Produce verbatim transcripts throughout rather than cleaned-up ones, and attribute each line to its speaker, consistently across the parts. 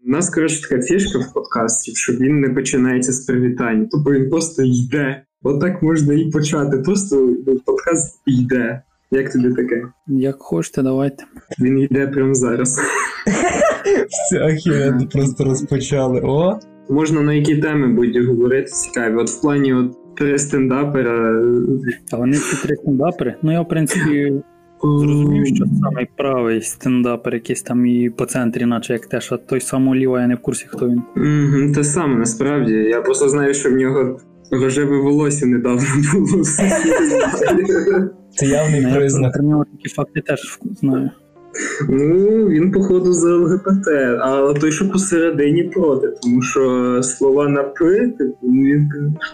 Speaker 1: У нас, коротше, така фішка в подкасті, що він не починається з привітань. Тобто він просто йде. Отак можна і почати. Просто подкаст йде. Як тобі таке?
Speaker 2: Як хочете, давайте.
Speaker 1: Він йде прямо зараз.
Speaker 3: Все, охеренно, просто розпочали. О!
Speaker 1: Можна на які теми будуть говорити цікаві. От в плані от три стендапера.
Speaker 2: А вони всі три стендапери? Ну я, в принципі, зрозумів, що самий правий стендапер якийсь там і по центрі, наче як теж, а той самий Ліва, я не в курсі, хто він.
Speaker 1: Mm-hmm, те саме, насправді. Я просто знаю, що в нього рожеве волосся недавно було.
Speaker 3: Це явний
Speaker 2: ну,
Speaker 3: признак.
Speaker 2: Я про нього такі факти теж знаю.
Speaker 1: Ну, він, походу, за ЛГБТ, а той, що посередині проти, тому що слова на «п», типу, він...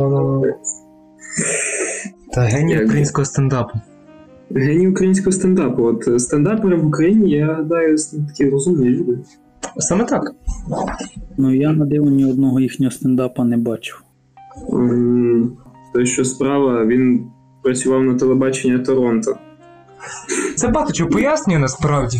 Speaker 3: Та геній українського стендапу.
Speaker 1: Геній українського стендапу. От стендапери в Україні, я гадаю, такі розумні люди.
Speaker 3: Саме так.
Speaker 2: Ну, я на диво ні одного їхнього стендапа не бачив.
Speaker 1: Mm, той, що справа, він працював на телебаченні Торонто.
Speaker 3: Це багато чого пояснює, насправді.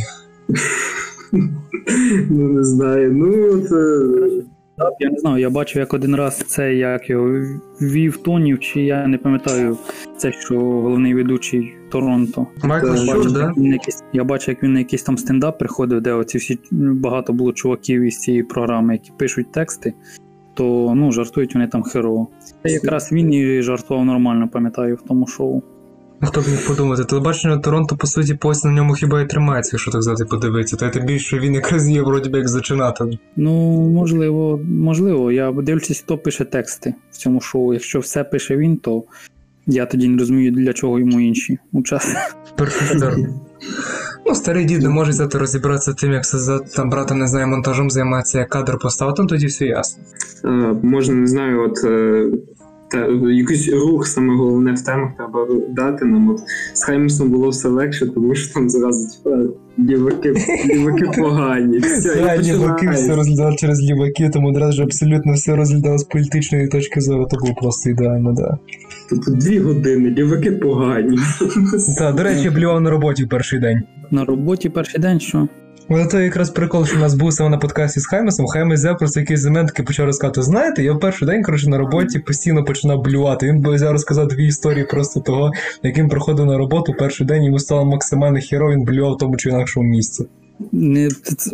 Speaker 1: Ну, не знаю. Ну, от...
Speaker 2: Так, я не знаю, я бачив, як один раз це, як його вів Тонів, чи я не пам'ятаю, це, що головний ведучий Торонто.
Speaker 3: Майкл Щур, да?
Speaker 2: Я бачив, як він на якийсь там стендап приходив, де оці всі, багато було чуваків із цієї програми, які пишуть тексти, то, ну, жартують вони там херово. Якраз він і жартував нормально, пам'ятаю, в тому шоу.
Speaker 3: Хто б міг подумати, телебачення Торонто, по суті, пояс на ньому хіба і тримається, якщо так завжди подивитися. Та й тим більше він якраз є, вроді би, як зачинатель.
Speaker 2: Ну, можливо, можливо. Я дивлюся, хто пише тексти в цьому шоу. Якщо все пише він, то я тоді не розумію, для чого йому інші учасники.
Speaker 3: Перфектор. Ну, старий дід не може взяти розібратися тим, як це там брата, не знаю, монтажом займається, як кадр поставити, там тоді все ясно.
Speaker 1: А, можна, не знаю, от... Та, якийсь рух, саме головне в темах треба дати нам. От з Хаймусом було все легше, тому що там зразу типа ліваки, ліваки погані.
Speaker 3: Так, ліваки все розглядали через ліваки, тому одразу абсолютно все розглядали з політичної точки зору, то було просто ідеально, так. Да.
Speaker 1: Тобто дві години, ліваки погані.
Speaker 3: Так, до речі, я блював на роботі в перший день.
Speaker 2: На роботі перший день, що?
Speaker 3: Ось це якраз прикол, що у нас був саме на подкасті з Хаймусом. Хаймус взяв просто якийсь момент, який почав розказати. Знаєте, я в перший день, коротше, на роботі постійно починав блювати. Він взяв розказати дві історії просто того, яким проходив на роботу перший день, йому стало максимально хіро, він блював в тому чи інакшому місці.
Speaker 2: Не...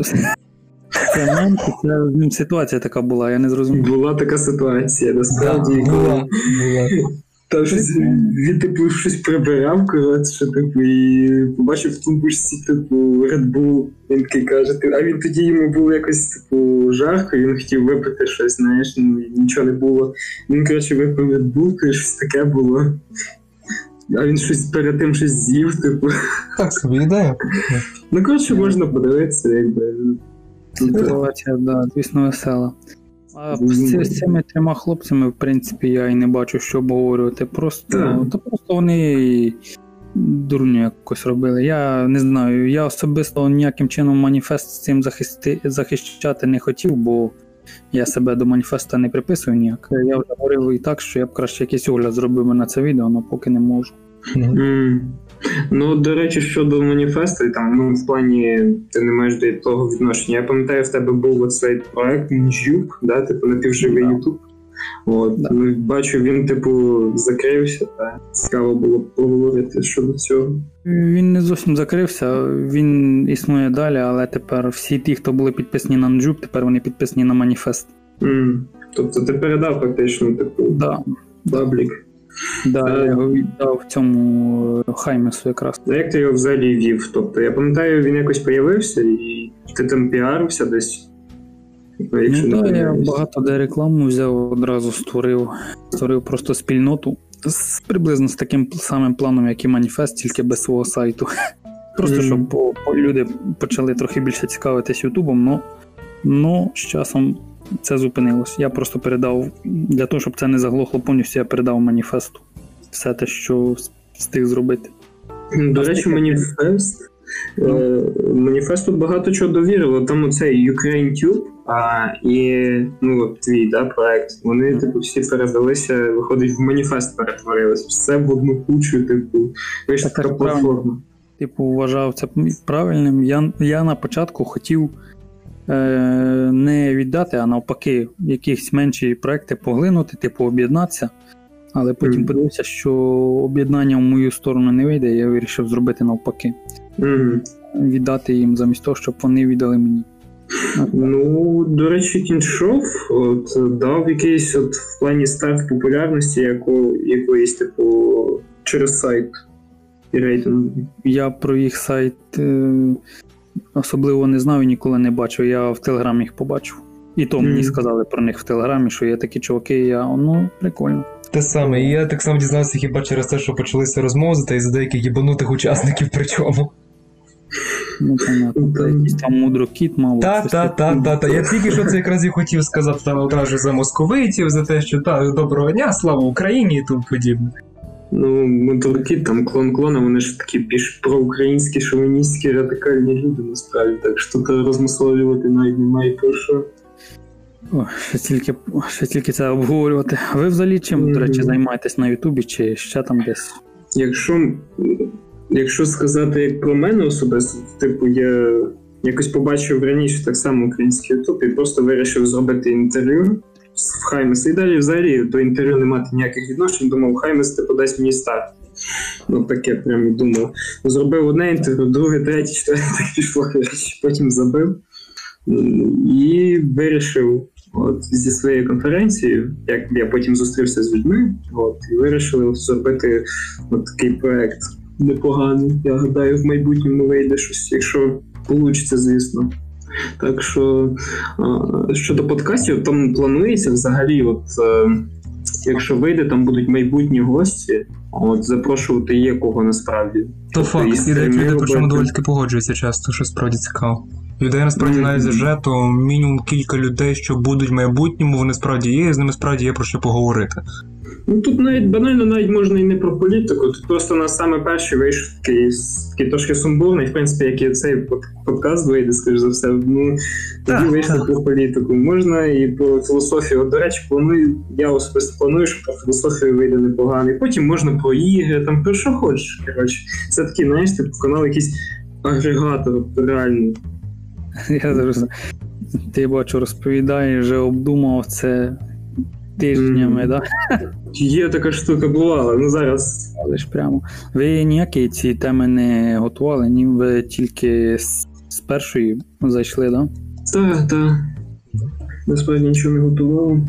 Speaker 2: Це мемки, це ситуація така була, я не зрозумів.
Speaker 1: Була така ситуація, насправді.
Speaker 3: Да, була, була.
Speaker 1: Там щось, він, типу, щось прибирав, коротше, типу, і побачив в тумбочці, типу, Red Bull. Він такий каже, а він тоді йому було якось, типу, жарко, і він хотів випити щось, знаєш, ну, і нічого не було. Він, коротше, випив Red Bull, і щось таке було. А він щось перед тим щось з'їв, типу.
Speaker 3: Так собі ідея.
Speaker 1: Ну, коротше, можна подивитися, якби.
Speaker 2: Ситуація, да, звісно, весела. А з, з цими трьома хлопцями, в принципі, я і не бачу, що обговорювати. Просто, то просто вони дурню якось робили. Я не знаю, я особисто ніяким чином маніфест з цим захисти, захищати не хотів, бо я себе до маніфеста не приписую ніяк. Я вже говорив і так, що я б краще якийсь огляд зробив на це відео, але поки не можу.
Speaker 1: Mm. Ну, до речі, щодо маніфесту, там, ну, в плані, ти не маєш до того відношення. Я пам'ятаю, в тебе був оцей проект Ньюб, да, типу, напівживий YouTube. От, да. Ну, бачу, він, типу, закрився, та цікаво було поговорити щодо цього.
Speaker 2: Він не зовсім закрився, він існує далі, але тепер всі ті, хто були підписані на Ньюб, тепер вони підписані на маніфест.
Speaker 1: Mm. Тобто ти передав фактично, типу,
Speaker 2: да.
Speaker 1: паблік.
Speaker 2: Да, а, я його віддав цьому Хаймесу якраз.
Speaker 1: А як ти його взагалі вів? Тобто, я пам'ятаю, він якось появився і ти там піарився десь?
Speaker 2: Ну так, я багато де рекламу взяв, одразу створив. Створив просто спільноту з, приблизно з таким самим планом, як і маніфест, тільки без свого сайту. Просто, mm. щоб по, по люди почали трохи більше цікавитись Ютубом, но, но з часом це зупинилось. Я просто передав, для того, щоб це не заглохло повністю, я передав маніфесту. Все те, що встиг зробити.
Speaker 1: До речі, маніфест, ну. е, маніфесту багато чого довірило. Там оцей UkraineTube, а і, ну, от твій, да, проект, вони, mm. типу, всі передалися, виходить, в маніфест перетворилися. Все в одну кучу, типу, вийшла така платформа.
Speaker 2: Типу, вважав це правильним. Я, я на початку хотів не віддати, а навпаки, якісь менші проекти поглинути, типу об'єднатися. Але потім mm-hmm. подивився, що об'єднання в мою сторону не вийде, я вирішив зробити навпаки.
Speaker 1: Mm-hmm.
Speaker 2: Віддати їм замість того, щоб вони віддали мені.
Speaker 1: Ну, до речі, Кіншов от, дав якийсь от, в плані старт популярності яко, якоїсь, типу, через сайт і рейтинг.
Speaker 2: Я про їх сайт е, особливо не знав і ніколи не бачив. Я в Телеграмі їх побачив. І то мені mm. сказали про них в Телеграмі, що є такі чуваки, і я, ну, прикольно.
Speaker 3: Те саме, і я так само дізнався хіба через те, що почалися розмови, та й за деяких єбанутих учасників причому.
Speaker 2: Ну, понятно, та якийсь там мудрокіт, мабуть.
Speaker 3: Та-та-та-та-та. Я тільки що це якраз і хотів сказати там одразу за московитів, за те, що та, доброго дня, слава Україні і тому подібне.
Speaker 1: Ну, мудрокіт, там клон-клона, вони ж такі більш проукраїнські, шовіністські, радикальні люди, насправді. Так що тут розмисловувати навіть немає про що.
Speaker 2: О, ще тільки, ще тільки це обговорювати. Ви взагалі чим, mm-hmm. до речі, займаєтесь на Ютубі чи ще там десь?
Speaker 1: Якщо, якщо сказати як про мене особисто, типу я якось побачив раніше так само український Ютуб і просто вирішив зробити інтерв'ю в Хаймеса. І далі взагалі до інтерв'ю не мати ніяких відношень. Думав, Хаймес типу дасть мені старт. Ну таке прям і думав. Зробив одне інтерв'ю, друге, третє, четверте, так пішло, потім забив. І вирішив от, зі своєю конференцією, як я потім зустрівся з людьми, от, і вирішили зробити от такий проект непоганий. Я гадаю, в майбутньому вийде щось, якщо вийде, звісно. Так що, а, щодо подкастів, там планується взагалі, от, а, якщо вийде, там будуть майбутні гості, от, запрошувати є кого насправді.
Speaker 3: То факт, і деякі люди, причому доволі таки погоджуються часто, що справді цікаво. Людей насправді mm-hmm. навіть вже, то мінімум кілька людей, що будуть в майбутньому, вони справді є, і з ними справді є про що поговорити.
Speaker 1: Ну тут навіть банально навіть можна і не про політику, тут просто на саме перший вийшов такий, такий трошки сумбурний, в принципі, як і цей подкаст вийде, скажімо за все, ну тоді вийшло про політику. Можна і про філософію. От, до речі, планую, я особисто планую, що про філософію вийде непоганий. Потім можна про ігри, там про що хочеш, коротше. Це такий, знаєш, типу, канал якийсь агрегатор, реальний.
Speaker 2: Я завжди, ти, бачу, розповідаєш, вже обдумав це тижнями, mm. так? Да?
Speaker 1: Є така штука, бувала, ну зараз.
Speaker 2: Але ж прямо. Ви ніякі ці теми не готували, ні? Ви тільки з, з першої зайшли, так? Да?
Speaker 1: Так, так. Насправді нічого не готував.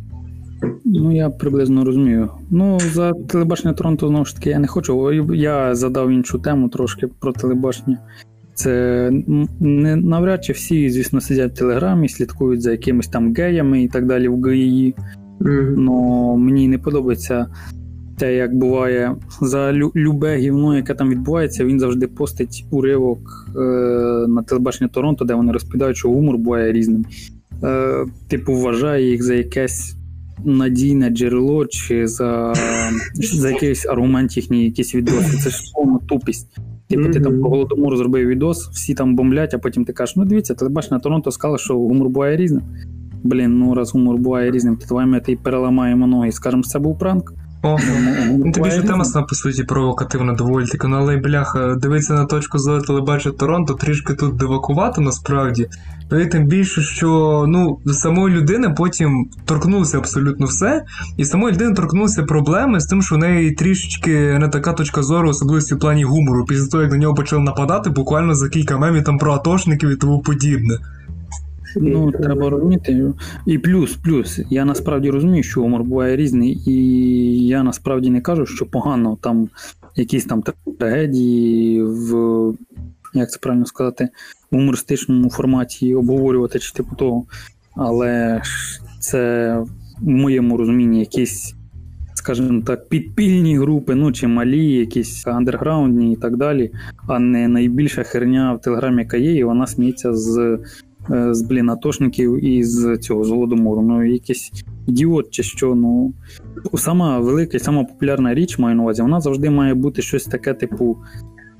Speaker 2: Ну, я приблизно розумію. Ну, за телебачення Торонто, знову ж таки, я не хочу. Я задав іншу тему трошки про телебачення. Це не навряд чи всі, звісно, сидять в Телеграмі, слідкують за якимись там геями і так далі в ГІ. Mm-hmm. Но мені не подобається те, як буває за лю- любе гівно, яке там відбувається, він завжди постить уривок е- на телебачення Торонто, де вони розповідають, що гумор буває різним. Е- типу, вважає їх за якесь надійне джерело чи за, за якийсь аргумент їхній, якісь відоси. Це ж повна тупість. Типу, mm-hmm. ти там про Голодомор зробив відос, всі там бомблять, а потім ти кажеш, ну дивіться, телебачення Торонто сказало, що гумор буває різним. Блін, ну раз гумор буває різним, то давай ми переламаємо ноги і скажемо, що це був пранк.
Speaker 3: О, ну, тобі ж тема сама, по суті, провокативна доволі таки, ну, але, бляха, дивитися на точку зору телебачення Торонто трішки тут дивакувато, насправді. Ну, і тим більше, що, ну, самої людини потім торкнулося абсолютно все, і самої людини торкнулися проблеми з тим, що в неї трішечки не така точка зору, особливості в плані гумору, після того, як на нього почали нападати, буквально за кілька мемів там про атошників і тому подібне.
Speaker 2: Ну, треба розуміти. І плюс, плюс, я насправді розумію, що гумор буває різний, і я насправді не кажу, що погано там якісь там трагедії в, як це правильно сказати, в гумористичному форматі обговорювати чи типу того. Але це в моєму розумінні якісь, скажімо так, підпільні групи, ну чи малі, якісь андерграундні і так далі, а не найбільша херня в Телеграмі, яка є, і вона сміється з з, блін, атошників і з цього, з Голодомору. Ну, якийсь ідіот чи що, ну... Сама велика, сама популярна річ, маю на увазі, вона завжди має бути щось таке, типу,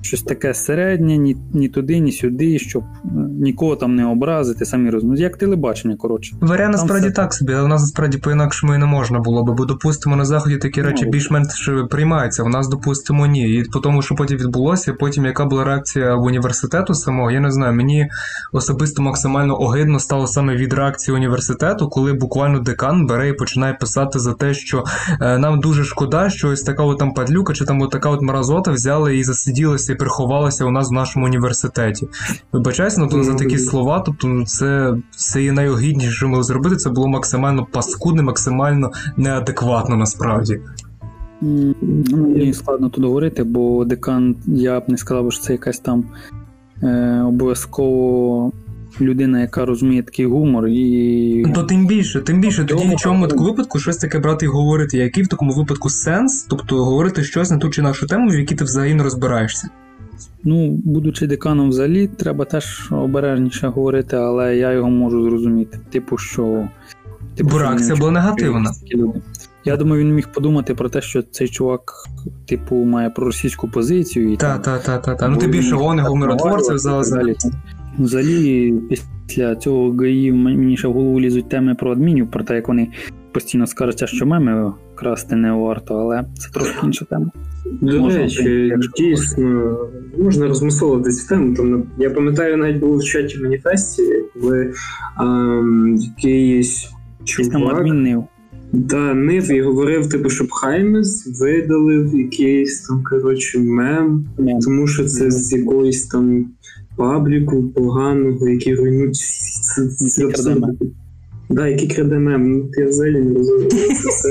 Speaker 2: щось таке середнє, ні, ні туди, ні сюди, щоб нікого там не образити, самі розуміють. Як телебачення, коротше.
Speaker 3: Варіант насправді все... так собі, але в нас насправді по-інакшому і не можна було би, бо, допустимо, на Заході такі речі ну, більш-менш приймаються, у нас, допустимо, ні. І по тому, що потім відбулося, потім яка була реакція в університету самого, я не знаю, мені особисто максимально огидно стало саме від реакції університету, коли буквально декан бере і починає писати за те, що е, нам дуже шкода, що ось така от там падлюка, чи там от така от мразота взяла і засиділася і приховалася у нас в нашому університеті. Вибачайся, ну, то за такі слова, тобто це, це є найогідніше, що могли зробити, це було максимально паскудне, максимально неадекватно насправді.
Speaker 2: Мені складно тут говорити, бо декан, я б не сказав, що це якась там е, обов'язково людина, яка розуміє такий гумор і...
Speaker 3: То тим більше, тим більше, тоді в чому такому випадку щось таке брати і говорити, який в такому випадку сенс, тобто говорити щось на ту чи іншу тему, в якій ти взагалі не розбираєшся.
Speaker 2: Ну, будучи деканом взагалі, треба теж обережніше говорити, але я його можу зрозуміти. Типу, що...
Speaker 3: Типу, бо реакція була негативна.
Speaker 2: Я думаю, він міг подумати про те, що цей чувак, типу, має проросійську позицію.
Speaker 3: Так, так, так, так. Ну, ти більше гонив миротворців взагалі.
Speaker 2: Взагалі, після цього ГАІ мені ще в голову лізуть теми про адмінів, про те, як вони постійно скажуть, що меми красти не варто, але це трошки інша тема.
Speaker 1: До речі, дійсно, можна розмисловувати цю тему. Тому, я пам'ятаю, навіть було в чаті маніфесті, коли ем, якийсь чувак... Да, Нив і говорив, типу, щоб Хаймес видалив якийсь там, коротше, мем, yeah. тому що це yeah. з якоїсь там пабліку поганого, які руйнують це абсолютно. Да, які краде мем. Ну, я взагалі не розумію. Це все.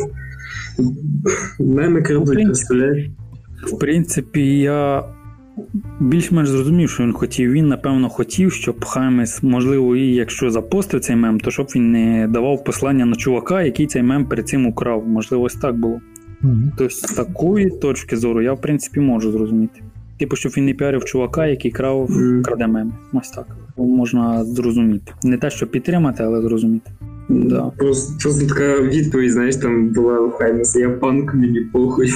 Speaker 1: Меми крадуть, представляєш?
Speaker 2: В принципі, я більш-менш зрозумів, що він хотів. Він, напевно, хотів, щоб Хаймес, можливо, і якщо запостив цей мем, то щоб він не давав послання на чувака, який цей мем перед цим украв. Можливо, ось так було. Mm-hmm. Тобто, з такої точки зору я, в принципі, можу зрозуміти. Типу, щоб він не піарив чувака, який крав, mm. краде меми. Ось так. Можна зрозуміти. Не те, щоб підтримати, але зрозуміти. Да.
Speaker 1: Просто, просто така відповідь, знаєш, там була у Хаймеса, я панк, мені похуй.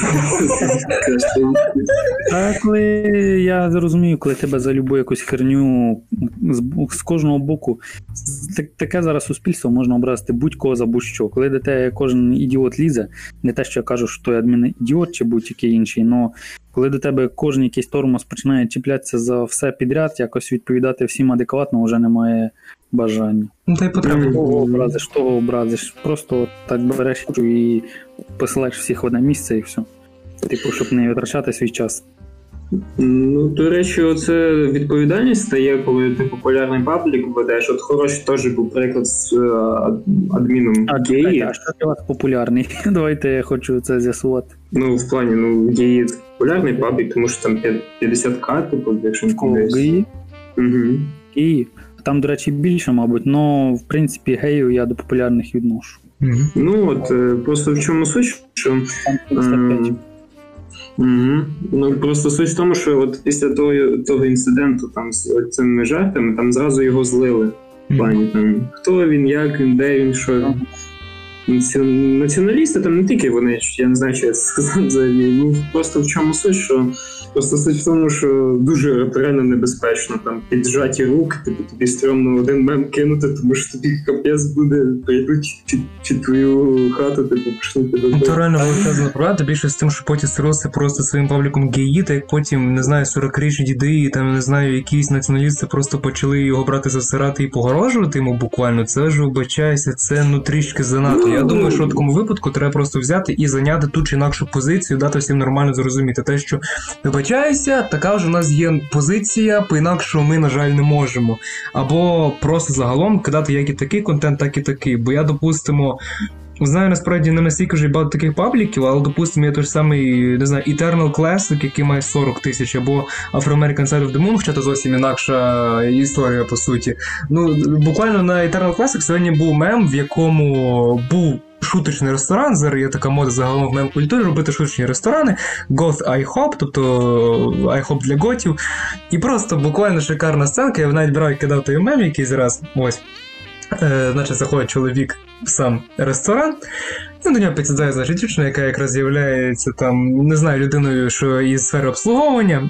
Speaker 2: А коли я зрозумію, коли тебе за любу якусь херню з, з кожного боку, так, таке зараз суспільство можна образити будь-кого за будь-що. Коли до тебе кожен ідіот лізе, не те, що я кажу, що той адмін ідіот чи будь-який інший, але коли до тебе кожен якийсь тормоз починає чіплятися за все підряд, якось відповідати всім адекватно вже немає бажання.
Speaker 3: Ну, та й потреба.
Speaker 2: Того образиш, того образиш. Просто так береш і посилаєш всіх в одне місце і все. Типу, щоб не витрачати свій час.
Speaker 1: Ну, до речі, оце відповідальність стає, коли ти популярний паблік ведеш. От хороший теж був приклад з адміном Геї.
Speaker 2: А що для вас популярний? Давайте я хочу це з'ясувати.
Speaker 1: Ну, в плані, ну, Геї популярний паблік, тому що там п'ятдесят тисяч, типу, якщо не помиляюсь.
Speaker 2: Геї? Угу. Геї. Там, до речі, більше, мабуть, але, в принципі, геїв я до популярних відношу.
Speaker 1: Mm-hmm. Ну, от, просто в чому суть, що... Там Угу. Ну, просто суть в тому, що от після того, того інциденту там, з цими жартами, там зразу його злили. В плані, там, хто він, як він, де він, що він. Націоналісти там не тільки вони, я не знаю, що я сказав взагалі, ну просто в чому суть, що просто суть в тому, що дуже реально небезпечно, там піджаті руки, типу тобі стрьомно один мем кинути, тому що тобі капець буде, прийдуть під, під твою хату, типу почнуть тебе.
Speaker 3: Ну, то реально величезна правда, більше з тим, що потім створилося просто своїм пабліком геї, та як потім, не знаю, сорокрічні діди і там, не знаю, якісь націоналісти просто почали його брати засирати і погрожувати йому буквально, це ж, вибачаюся, це ну трішки занадто. Я думаю, що в такому випадку треба просто взяти і зайняти ту чи інакшу позицію, дати всім нормально зрозуміти те, що вибачаюся, така ж у нас є позиція, по-інакшому ми, на жаль, не можемо. Або просто загалом кидати як і такий контент, так і такий. Бо я, допустимо, знаю, насправді, не настільки вже багато таких пабліків, але, допустимо, є той ж самий, не знаю, Eternal Classic, який має сорок тисяч, або Afro-American Side of the Moon, хоча це зовсім інакша історія, по суті. Ну, буквально на Eternal Classic сьогодні був мем, в якому був шуточний ресторан, зараз є така мода загалом в мем-культурі, робити шуточні ресторани, Goth IHOP, тобто IHOP для готів, і просто буквально шикарна сценка, я навіть брав і кидав той мем якийсь раз, ось. Е, значить, заходить чоловік в сам ресторан, і до нього підсідає, значить, дівчина, яка якраз з'являється там, не знаю, людиною, що із сфери обслуговування,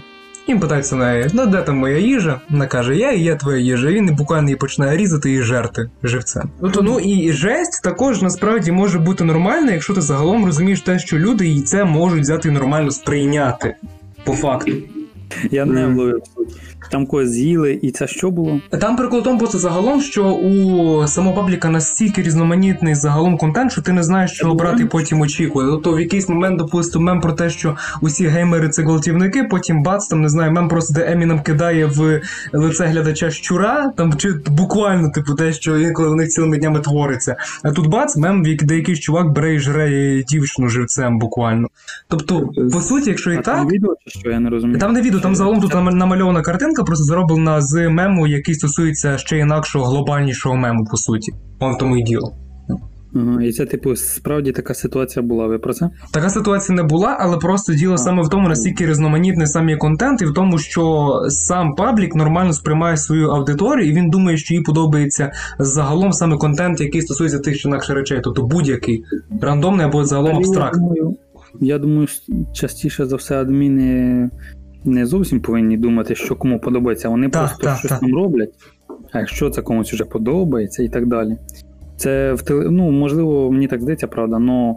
Speaker 3: Він питається в неї, ну де там моя їжа? Вона каже, я і є твоя їжа. І він буквально її починає різати і жерти живцем. Тобто, ну і жесть також насправді може бути нормальна, якщо ти загалом розумієш те, що люди і це можуть взяти і нормально сприйняти. По факту.
Speaker 2: Я не вловив суть. Там когось з'їли, і це що було?
Speaker 3: Там прикол в тому просто загалом, що у самого пабліка настільки різноманітний загалом контент, що ти не знаєш, що обрати і потім очікує. Тобто в якийсь момент, допустимо, мем про те, що усі геймери – це гвалтівники, потім бац, там, не знаю, мем просто, де Емінем кидає в лице глядача щура, там, чи буквально, типу, те, що інколи в них цілими днями твориться. А тут бац, мем, де якийсь чувак бере і жре дівчину живцем буквально. Тобто, по суті, якщо і
Speaker 2: а
Speaker 3: так...
Speaker 2: Там відео, чи що? Я не розумію.
Speaker 3: Там не відео, там загалом тут намальована картинка, просто зроблена з мему, який стосується ще інакшого, глобальнішого мему, по суті. Вон тому і діло.
Speaker 2: Ага, і це, типу, справді така ситуація була, ви про це?
Speaker 3: Така ситуація не була, але просто діло а, саме в тому, наскільки різноманітний сам є контент, і в тому, що сам паблік нормально сприймає свою аудиторію, і він думає, що їй подобається загалом саме контент, який стосується тих чи інакших речей, тобто будь-який, рандомний або загалом абстрактний.
Speaker 2: Я думаю, я думаю, частіше за все адміни не зовсім повинні думати, що кому подобається. Вони так, просто так, щось так. там роблять, а якщо це комусь вже подобається і так далі. Це, в теле... ну, можливо, мені так здається, правда, але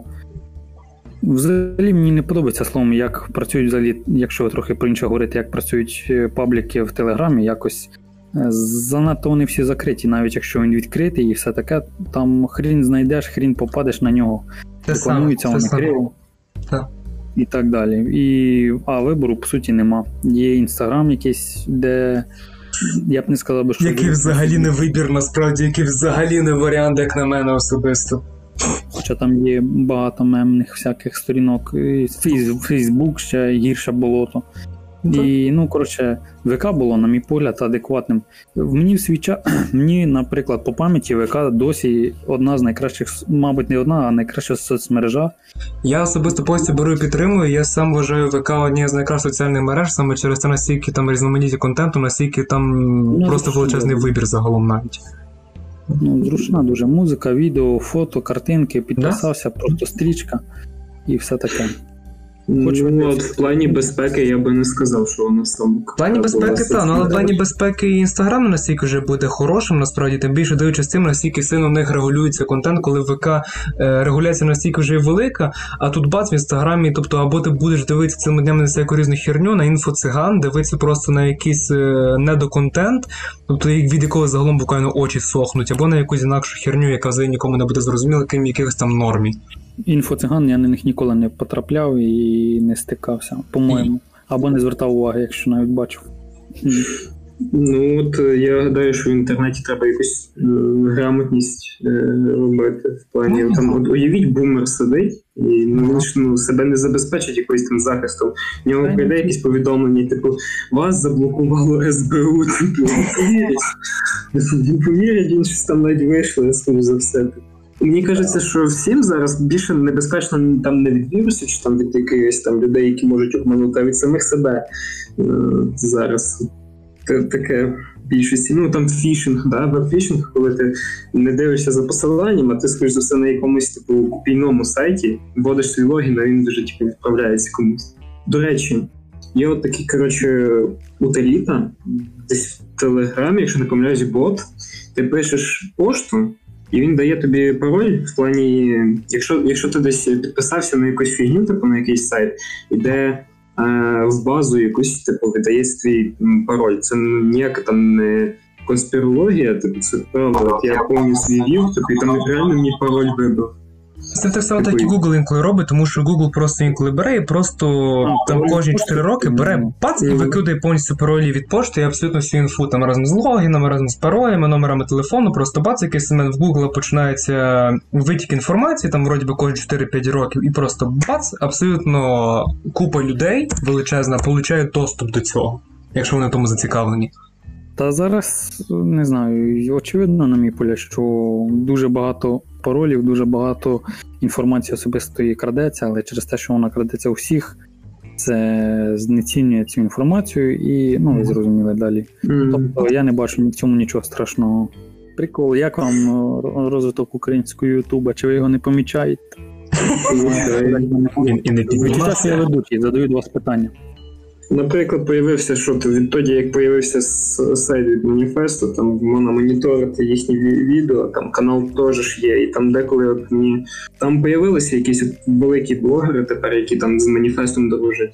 Speaker 2: взагалі мені не подобається словом, як працюють взагалі, якщо трохи про інше говорити, як працюють пабліки в Телеграмі, якось занадто вони всі закриті, навіть якщо він відкритий і все таке, там хрін знайдеш, хрін попадеш на нього, рекламується, вони криво. Так. І так далі. І, а вибору, по суті, нема. Є Інстаграм якийсь, де я б не сказав, що...
Speaker 3: Який взагалі не вибір, насправді, який взагалі не варіант, як на мене особисто.
Speaker 2: Хоча там є багато мемних всяких сторінок. Фейсбук ще гірше болото. І, ну, коротше, ВК було, на мій погляд, адекватним. Мені в свій час, мені, наприклад, по пам'яті ВК досі одна з найкращих, мабуть, не одна, а найкраща соцмережа.
Speaker 3: Я особисто повністю беру і підтримую. Я сам вважаю ВК однією з найкращих соціальних мереж, саме через те, наскільки там різноманітні контенту, наскільки там ну, просто величезний вибір загалом навіть.
Speaker 2: Ну, зручна дуже музика, відео, фото, картинки, підписався, да? Просто стрічка і все таке.
Speaker 1: Хочу ну, от в плані безпеки я би не сказав, що воно сам...
Speaker 3: В плані безпеки, так, ну, але в плані безпеки Інстаграм не настільки вже буде хорошим, насправді, тим більше дивлячись тим, наскільки сильно в них регулюється контент, коли ВК е, регуляція настільки вже велика, а тут бац в Інстаграмі, тобто або ти будеш дивитися цілими днями на всяку різну херню, на інфоциган, дивитися просто на якийсь е, недоконтент, тобто від якого загалом буквально очі сохнуть, або на якусь інакшу херню, яка взагалі нікому не буде зрозуміла, крім якихось там нормі.
Speaker 2: Інфоциган, я на них ніколи не потрапляв і не стикався, по-моєму. Або не звертав уваги, якщо навіть бачив.
Speaker 1: Ну, от я гадаю, що в інтернеті треба якусь е, грамотність е, робити. В плані, ну, там, от, уявіть, бумер сидить і ну, ну, себе не забезпечить якоюсь там захистом. В нього прийде якісь повідомлення, типу, вас заблокувало ес бе у, типу, він повірить. Він повірить, він щось там навіть вийшло, я скажу за все. Мені кажеться, що всім зараз більше небезпечно там не від вірусів, чи там від якихось там людей, які можуть обманути, а від самих себе е, зараз. Таке більшості. Ну, там фішинг, да, веб-фішинг, коли ти не дивишся за посиланням, а ти, скоріш за все, на якомусь, типу, копійному сайті, вводиш свій логін, а він вже, типу, відправляється комусь. До речі, є от такий, коротше, утиліта, десь в Телеграмі, якщо не помиляюсь, бот, ти пишеш пошту, і він дає тобі пароль в плані, якщо, якщо ти десь підписався на якусь фігню, типу, на якийсь сайт, іде в базу якусь, типу, видається твій пароль. Це ніяка там не конспірологія, типу, це правда. Я повністю вів, типу, і там реально мій пароль вибрав.
Speaker 3: Це так само, так і Google інколи робить, тому що Google просто інколи бере і просто а, там кожні чотири роки бере пац і викидає повністю паролі від пошти і абсолютно всю інфу там разом з логінами, разом з паролями, номерами телефону, просто бац, якийсь момент в Google починається витік інформації, там вроді би кожні чотири-п'ять років, і просто бац, абсолютно купа людей величезна получає доступ до цього, якщо вони тому зацікавлені.
Speaker 2: Та зараз, не знаю, очевидно, на мій погляд, що дуже багато паролів, дуже багато інформації особистої крадеться, але через те, що вона крадеться у всіх, це знецінює цю інформацію і, ну, ви зрозуміли далі. Mm. Тобто я не бачу в цьому нічого страшного. Прикол, як вам розвиток українського ютуба? Чи ви його не помічаєте?
Speaker 3: І не піднімався.
Speaker 2: Я ведучий, задаю до вас питання.
Speaker 1: Наприклад, появився, що відтоді, як появився сайт від Маніфесту, там можна моніторити їхні відео, там канал теж ж є, і там деколи от мені... Там появилися якісь великі блогери тепер, які там з Маніфестом дружать.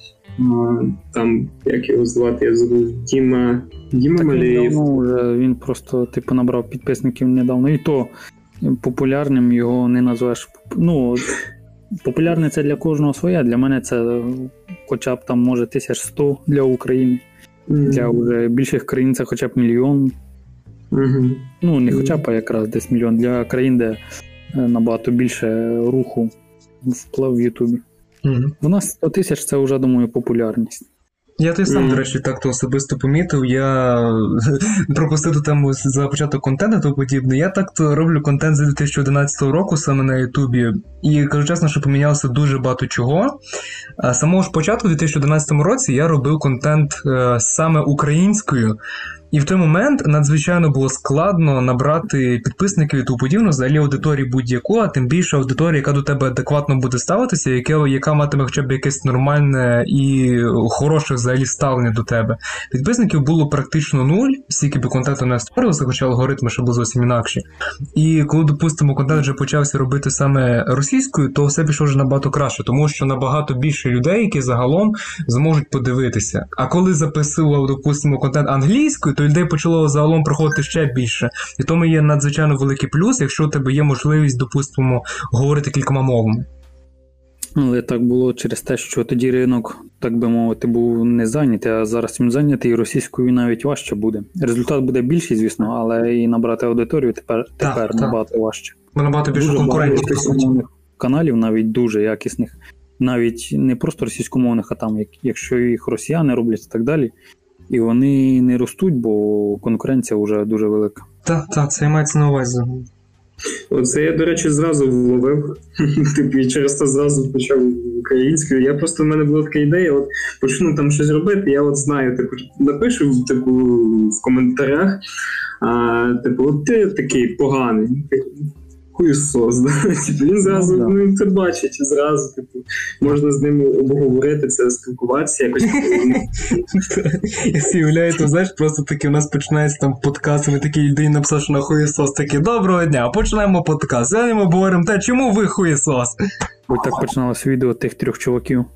Speaker 1: Там, як його звати, я забув, Діма... Діма Малеєв.
Speaker 2: Ну, вже він просто, типу, набрав підписників недавно, і то популярним його не назвеш. Ну, популярне це для кожного своє, для мене це хоча б там, може, тисяч сто для України. Mm-hmm. Для вже більших країн це хоча б мільйон.
Speaker 1: Mm-hmm.
Speaker 2: Ну, не хоча б, а якраз десь мільйон. Для країн, де набагато більше руху вплив в Ютубі. Mm-hmm. У нас сто тисяч це вже, думаю, популярність.
Speaker 3: Я той сам, mm. до речі, так то особисто помітив. Я пропустив ту тему за початок контенту та подібне. Я так-то роблю контент з дві тисячі одинадцятого року саме на Ютубі. І кажу чесно, що помінялося дуже багато чого. А з самого ж початку, у дві тисячі одинадцятому році, я робив контент е, саме українською. І в той момент надзвичайно було складно набрати підписників і тому подібне, взагалі аудиторії будь-яку, а тим більше аудиторія, яка до тебе адекватно буде ставитися, яка, яка матиме хоча б якесь нормальне і хороше взагалі ставлення до тебе. Підписників було практично нуль, стільки би контенту не створювалося, хоча алгоритми ще були зовсім інакші. І коли, допустимо, контент вже почався робити саме російською, то все пішло вже набагато краще, тому що набагато більше людей, які загалом зможуть подивитися. А коли записував, допустимо, контент англійською, то людей почало загалом приходити ще більше. І тому є надзвичайно великий плюс, якщо у тебе є можливість, допустимо, говорити кількома мовами.
Speaker 2: Але так було через те, що тоді ринок, так би мовити, був не зайнятий, а зараз він зайнятий, і російською навіть важче буде. Результат буде більший, звісно, але і набрати аудиторію тепер,
Speaker 3: так,
Speaker 2: тепер
Speaker 3: так.
Speaker 2: набагато важче.
Speaker 3: Бо набагато більше конкурентів.
Speaker 2: Російськомовних каналів, навіть дуже якісних, навіть не просто російськомовних, а там, якщо їх росіяни роблять і так далі, і вони не ростуть, бо конкуренція вже дуже велика.
Speaker 3: Так, так, це мається на увазі.
Speaker 1: Оце я, до речі, зразу вловив. Типу, і через це зразу почав українською. Я просто, в мене була така ідея, от почну там щось робити, я от знаю, типу, напишу типу, в коментарях, а, типу, от ти такий поганий. Хуйсос, да? Типу, він зразу, ну, він це бачить, зразу, типу, можна з ним обговорити це, спілкуватися якось.
Speaker 3: Я собі уявляю, то, знаєш, просто таки у нас починається там подкаст, і ми такі людині написали, що на хуєсос, такі, доброго дня, починаємо подкаст, сьогодні ми говоримо те, чому ви хуєсос?
Speaker 2: Ось так починалось відео тих трьох чуваків.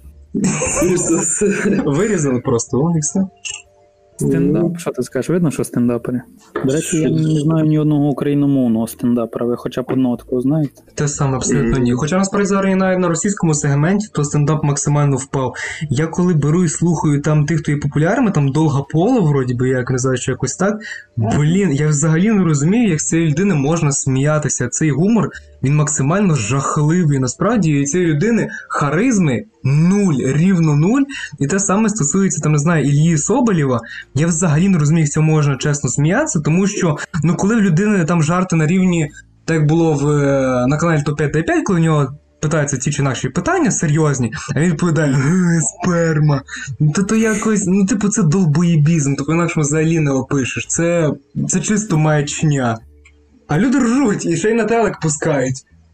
Speaker 3: Вирізали просто, о, і все.
Speaker 2: Стендап, що ти скажеш? Видно, що стендапери? До речі, я не знаю ні одного україномовного стендапера, ви хоча б одного такого знаєте?
Speaker 3: Те саме, абсолютно ні. Хоча насправді зараз і навіть на російському сегменті, то стендап максимально впав. Я коли беру і слухаю там тих, хто є популярними, там Долга Поло, вроді би, як не знаю, що якось так, блін, я взагалі не розумію, як з цієї людини можна сміятися. Цей гумор, він максимально жахливий. Насправді, і цієї людини харизми нуль, рівно нуль. І те саме стосується, там, не знаю, Іллі Соболєва. Я взагалі не розумію, як цього можна чесно сміятися, тому що, ну, коли в людини там жарти на рівні, так як було в, на каналі топ п'ять п'ять, коли в нього питаються ті чи інакші питання серйозні, а він відповідає, сперма. То то якось, ну, типу, це долбоєбізм, тобто інакше взагалі не опишеш. Це, це чисто маячня. А люди ржуть і ще й на телек пускають.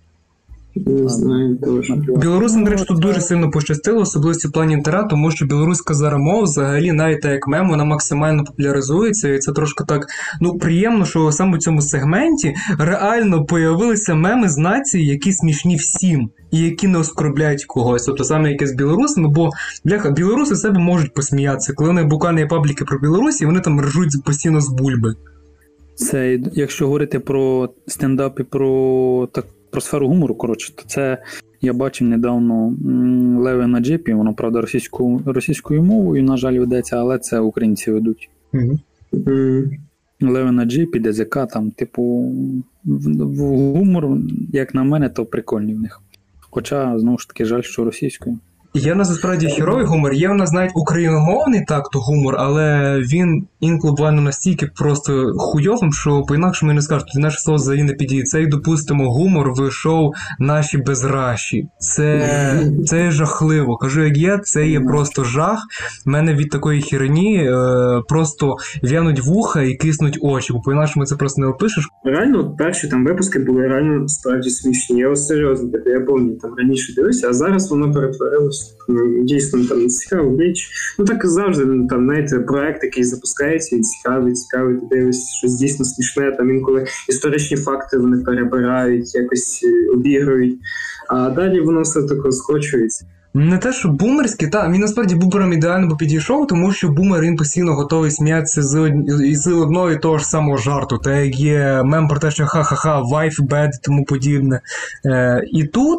Speaker 1: Не знаю, точно.
Speaker 3: Білорусам, до речі, тут дуже сильно пощастило, особливо в плані інтернету, тому що білоруська зараз мова взагалі навіть так як мем, вона максимально популяризується, і це трошки так, ну, приємно, що саме в цьому сегменті реально появилися меми з нації, які смішні всім, і які не оскорбляють когось, тобто саме яке з білорусами, бо, бляха, білоруси себе можуть посміятися, коли вони буквально є пабліки про Білорусі, вони там ржуть постійно з бульби.
Speaker 2: Це, якщо говорити про стендап і про так, про сферу гумору, коротше, то це я бачив недавно Леве на джипі, воно, правда, російською, російською мовою, на жаль, ведеться, але це українці ведуть.
Speaker 3: Mm-hmm.
Speaker 2: Mm-hmm. Леве на джипі, ДЗК, там, типу, в гумор, як на мене, то прикольний в них. Хоча, знову ж таки, жаль, що російською.
Speaker 3: Є в нас насправді херовий гумор, є в нас навіть україномовний так-то гумор, але він інколи буквально настільки просто хуйовим, що по-інакшому не скажу, що наше слово взагалі не підійде. Це, як, допустимо, гумор в шоу «Наші безраші». Це, це жахливо. Кажу, як є, це є просто жах. В мене від такої херні е, просто в'януть вуха і киснуть очі, бо по-інакшому це просто не опишеш.
Speaker 1: Реально, перші там випуски були реально справді смішні. Я ось серйозно, я пам'ятаю, там раніше дивився, а зараз воно перетворилося дійсно там цікава річ. Ну так і завжди, там, знаєте, проект, який запускається, і цікавий, цікавий, ти дивишся, щось дійсно смішне, там інколи історичні факти вони перебирають, якось обігрують, а далі воно все таке скочується.
Speaker 3: Не те, що бумерський, та, він насправді бумером ідеально би підійшов, тому що бумер, він постійно готовий сміятися з, од... з одного і того ж самого жарту. Та як є мем про те, що ха-ха-ха, wife bad і тому подібне. Е, і тут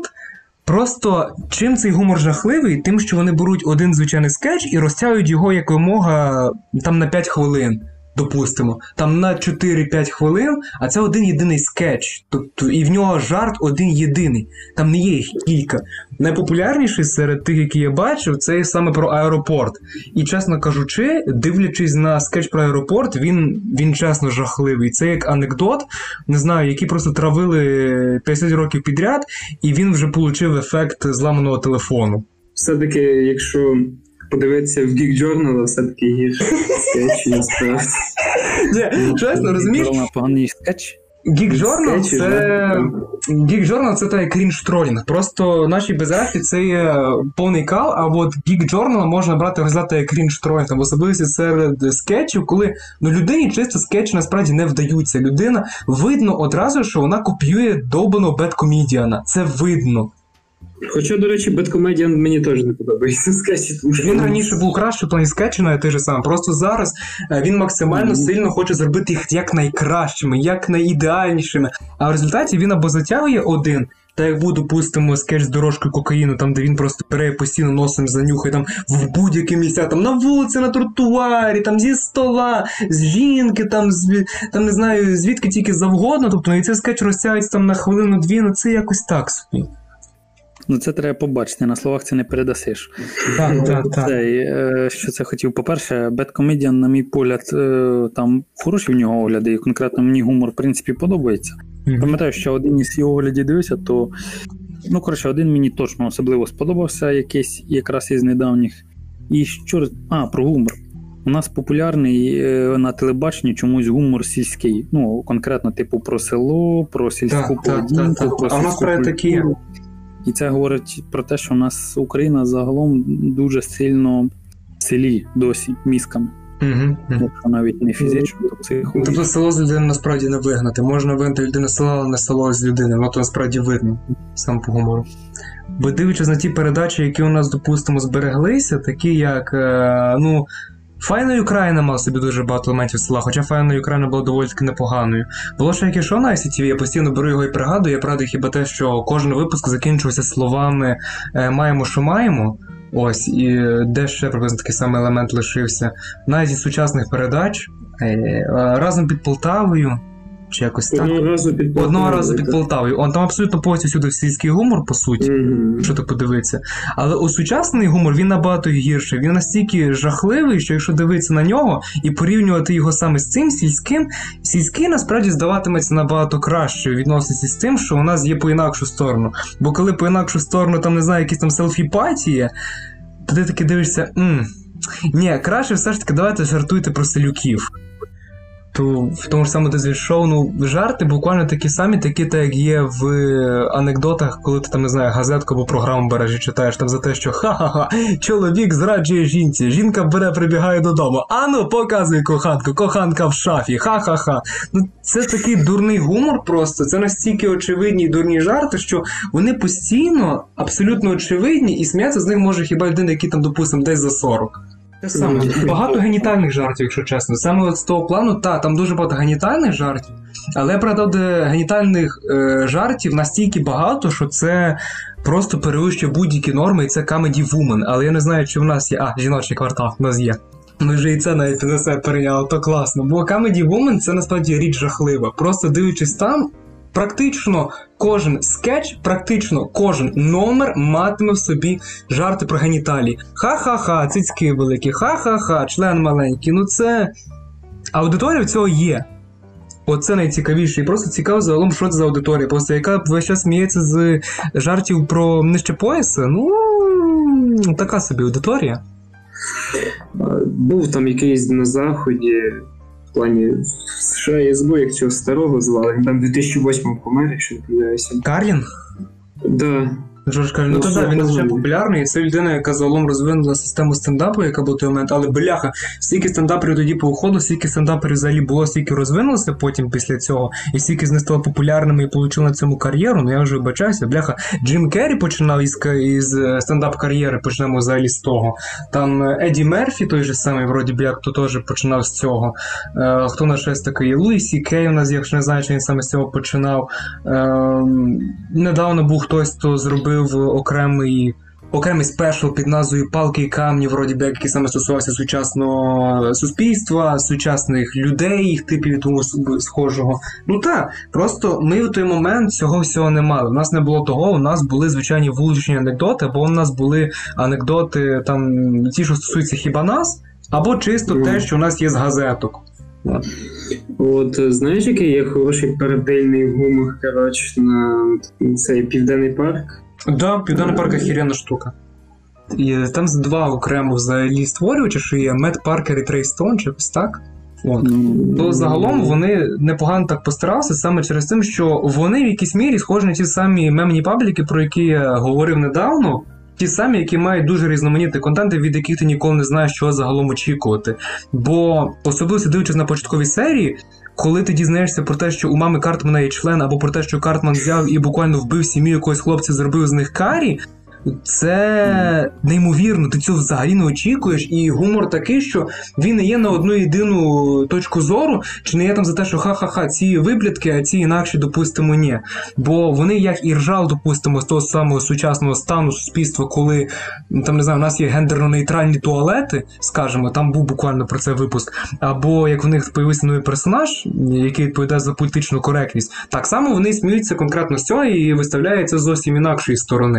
Speaker 3: просто чим цей гумор жахливий? Тим, що вони беруть один звичайний скетч і розтягують його якомога там на п'ять хвилин. Допустимо, там на чотири-п'ять хвилин, а це один єдиний скетч. Тобто, і в нього жарт один єдиний. Там не є їх кілька. Найпопулярніший серед тих, які я бачив, це саме про аеропорт. І, чесно кажучи, дивлячись на скетч про аеропорт, він, він чесно жахливий. Це як анекдот, не знаю, який просто травили п'ятдесят років підряд, і він вже отримав ефект зламаного телефону.
Speaker 1: Все-таки, якщо подивитися в Geek Journal, все-таки гірше скетчі, насправді.
Speaker 3: Ні, чесно, розумієш?
Speaker 2: Поганий скетч.
Speaker 3: Geek Journal це... Geek Journal це той крінж-тролінг. Просто наші безахи це є повний кал, а от Geek Journal можна брати розглядати як крінж-тролінг. В особливості серед скетчів, коли ну, людині чисто скетчі насправді не вдаються. Людина, видно одразу, що вона копіює довбаного бедкомедіана. Це видно.
Speaker 1: Хоча, до речі, Бедкомедіан мені теж не подобається скетчі.
Speaker 3: Він раніше був краще в плані скетчі, але той же сам. Просто зараз він максимально mm-hmm. сильно хоче зробити їх як найкращими, як найідеальнішими. А в результаті він або затягує один, та як був, допустимо, скетч з дорожкою кокаїну, там, де він просто бере постійно носом занюхає, там, в будь-які місця, там, на вулиці, на тротуарі, там, зі стола, з жінки, там, з, там, не знаю, звідки тільки завгодно, тобто, і цей скетч розтягується там на хвилину-дві, ну, це якось так собі.
Speaker 2: Ну, це треба побачити, на словах це не передасиш.
Speaker 3: Так, так, так.
Speaker 2: Що це хотів? По-перше, Бедкомедіан, на мій погляд, там хороші в нього огляди, і конкретно мені гумор, в принципі, подобається. Mm-hmm. Пам'ятаю, що один із його оглядів дивився, то, ну, коротше, один мені точно особливо сподобався, якийсь якраз із недавніх. І що, а, про гумор. У нас популярний на телебаченні чомусь гумор сільський. Ну, конкретно, типу, про село, про сільську поведінку, про сільську культуру. І це говорить про те, що у нас Україна загалом дуже сильно в селі досі, мізками.
Speaker 3: Угу, угу.
Speaker 2: Навіть не фізично, то психологічно.
Speaker 3: Тобто село з людини насправді не вигнати. Можна вигнати людину з села, але не село з людини. Воно то насправді видно, сам по гумору. Бо дивлячись на ті передачі, які у нас, допустимо, збереглися, такі як, ну, Файна Україна мав собі дуже багато елементів села, хоча Файна Україна була доволі таки непоганою. Було ще яке шоу на ай сі ті ві, я постійно беру його і пригадую, я пригадую хіба те, що кожен випуск закінчувався словами «маємо, що маємо», ось, і де ще приблизно такий самий елемент лишився. Навіть із сучасних передач «Разом під Полтавою», чи якось так.
Speaker 1: Одного разу під Полтавою.
Speaker 3: Одного разу під Полтавою. Он там абсолютно повністю всюди сільський гумор, по суті, mm-hmm. що так подивитися. Але осучасний гумор, він набагато гірший. Він настільки жахливий, що якщо дивитися на нього і порівнювати його саме з цим сільським, сільський насправді здаватиметься набагато краще відноситься з тим, що у нас є по інакшу сторону. Бо коли по інакшу сторону, там, не знаю, якісь там селфі-патії, то ти таки дивишся, мм, ні, краще все ж таки давайте жартуйте про селюків. То в тому ж самому дизель-шоу, ну, жарти буквально такі самі, такі, так як є в анекдотах, коли ти там, не знаю, газетку або програму береш і читаєш там за те, що ха-ха-ха, чоловік зраджує жінці, жінка бере, прибігає додому, а ну, показуй коханку, коханка в шафі, ха-ха-ха. Ну, це такий дурний гумор просто, це настільки очевидні і дурні жарти, що вони постійно абсолютно очевидні, і сміятися з них може хіба людина, який там, допустимо, десь за сорок. Те саме. Багато генітальних жартів, якщо чесно. Саме от з того плану, та, там дуже багато генітальних жартів, але я пригадав, де генітальних е, жартів настільки багато, що це просто перевищує будь-які норми, і це Comedy Woman. Але я не знаю, чи в нас є... А, жіночий квартал в нас є. Ми вже і це навіть на себе перейняли, то класно. Бо Comedy Woman це насправді річ жахлива. Просто дивлячись там, практично кожен скетч, практично кожен номер матиме в собі жарти про геніталії. Ха-ха-ха, цицьки великі, ха-ха-ха, член маленький. Ну це... Аудиторія в цього є. Оце найцікавіше. І просто цікаво загалом, що це за аудиторія. Просто яка весь час сміється з жартів про нижче пояса. Ну, така собі аудиторія.
Speaker 1: Був там якийсь на Заході, в плані США, я забув, як цього старого звали. Він там в дві тисячі восьмому помер, якщо не помиляюся.
Speaker 3: Карлін?
Speaker 1: Да.
Speaker 3: Жорж каже, ну то так, він дуже популярний, і це людина, яка загалом розвинула систему стендапу, яка була в той момент, але бляха, стільки стендаперів тоді поуходило, стільки стендаперів взагалі було, стільки розвинулося потім після цього, і стільки з них стало популярними і отримали на цьому кар'єру, ну я вже вибачаюся, бляха, Джим Керрі починав із, із стендап-кар'єри, почнемо взагалі з того. Там Еді Мерфі, той же самий, вроді б, як то теж починав з цього. Е, хто наш щось такий? Луї Сі Кей у нас, якщо не знаю, чи він саме з цього починав. Е, недавно був хтось, хто зробив окремий окремий спешл під назвою «Палки і камні», вроді би, який саме стосувався сучасного суспільства, сучасних людей, їх типів і тому схожого. Ну так, просто ми в той момент цього всього не мали. У нас не було того, у нас були звичайні вуличні анекдоти, або у нас були анекдоти, там, ті, що стосуються хіба нас, або чисто mm. те, що у нас є з газеток.
Speaker 1: От, знаєш, який є хороший паралельний гумор, коротше, на цей Південний парк?
Speaker 3: Так, да, Південний парк охеренна штука. І там два окремо взагалі створювачі, що є Мет Паркер і Трей Стоун, чи ось так. От. Mm. То загалом вони непогано так постаралися саме через те, що вони в якійсь мірі схожі на ті самі мемні пабліки, про які я говорив недавно, ті самі, які мають дуже різноманітний контент, від яких ти ніколи не знаєш, чого загалом очікувати. Бо, особливо дивлячись на початкові серії, коли ти дізнаєшся про те, що у мами Картмана є член, або про те, що Картман взяв і буквально вбив сім'ю якогось хлопця, зробив з них карі, це неймовірно, ти цього взагалі не очікуєш, і гумор такий, що він не є на одну єдину точку зору, чи не є там за те, що ха-ха-ха, ці виблядки, а ці інакші, допустимо, ні. Бо вони як і ржали, допустимо, з того самого сучасного стану суспільства, коли, там, не знаю, у нас є гендерно-нейтральні туалети, скажімо, там був буквально про це випуск, або як в них появився новий персонаж, який відповідає за політичну коректність, так само вони сміються конкретно з цього і виставляються зовсім інакшої сторони.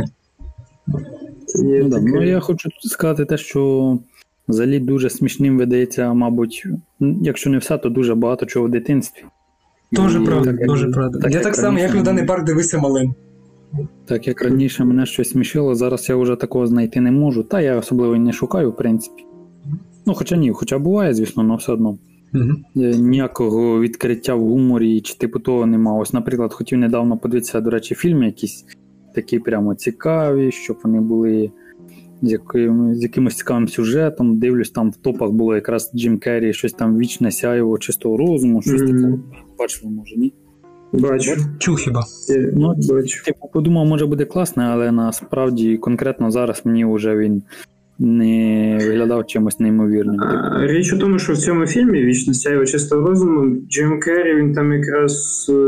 Speaker 2: Ну, да, ну, я хочу сказати те, що взагалі дуже смішним видається, мабуть, якщо не все, то дуже багато чого в дитинстві.
Speaker 3: Дуже правда, дуже правда. Я так само, як Південний парк дивився малим.
Speaker 2: Так, як раніше мене щось смішило, зараз я вже такого знайти не можу, та я особливо і не шукаю, в принципі. Ну, хоча ні, хоча буває, звісно, але все одно. Угу. Ніякого відкриття в гуморі чи типу того нема. Ось, наприклад, хотів недавно подивитися, до речі, фільми якісь, такі прямо цікаві, щоб вони були з, яким, з якимось цікавим сюжетом. Дивлюсь, там в топах було якраз Джим Керрі, щось там «Вічне сяйво чистого розуму», щось mm-hmm. таке. Бачили, може, ні?
Speaker 1: Бачу.
Speaker 3: Чув хіба.
Speaker 2: Ну, Бачу. Типу, подумав, може буде класно, але насправді конкретно зараз мені вже він не виглядав чимось неймовірним.
Speaker 1: А, річ у тому, що в цьому фільмі «Вічне сяйво чистого розуму» Джим Керрі, він там якраз е-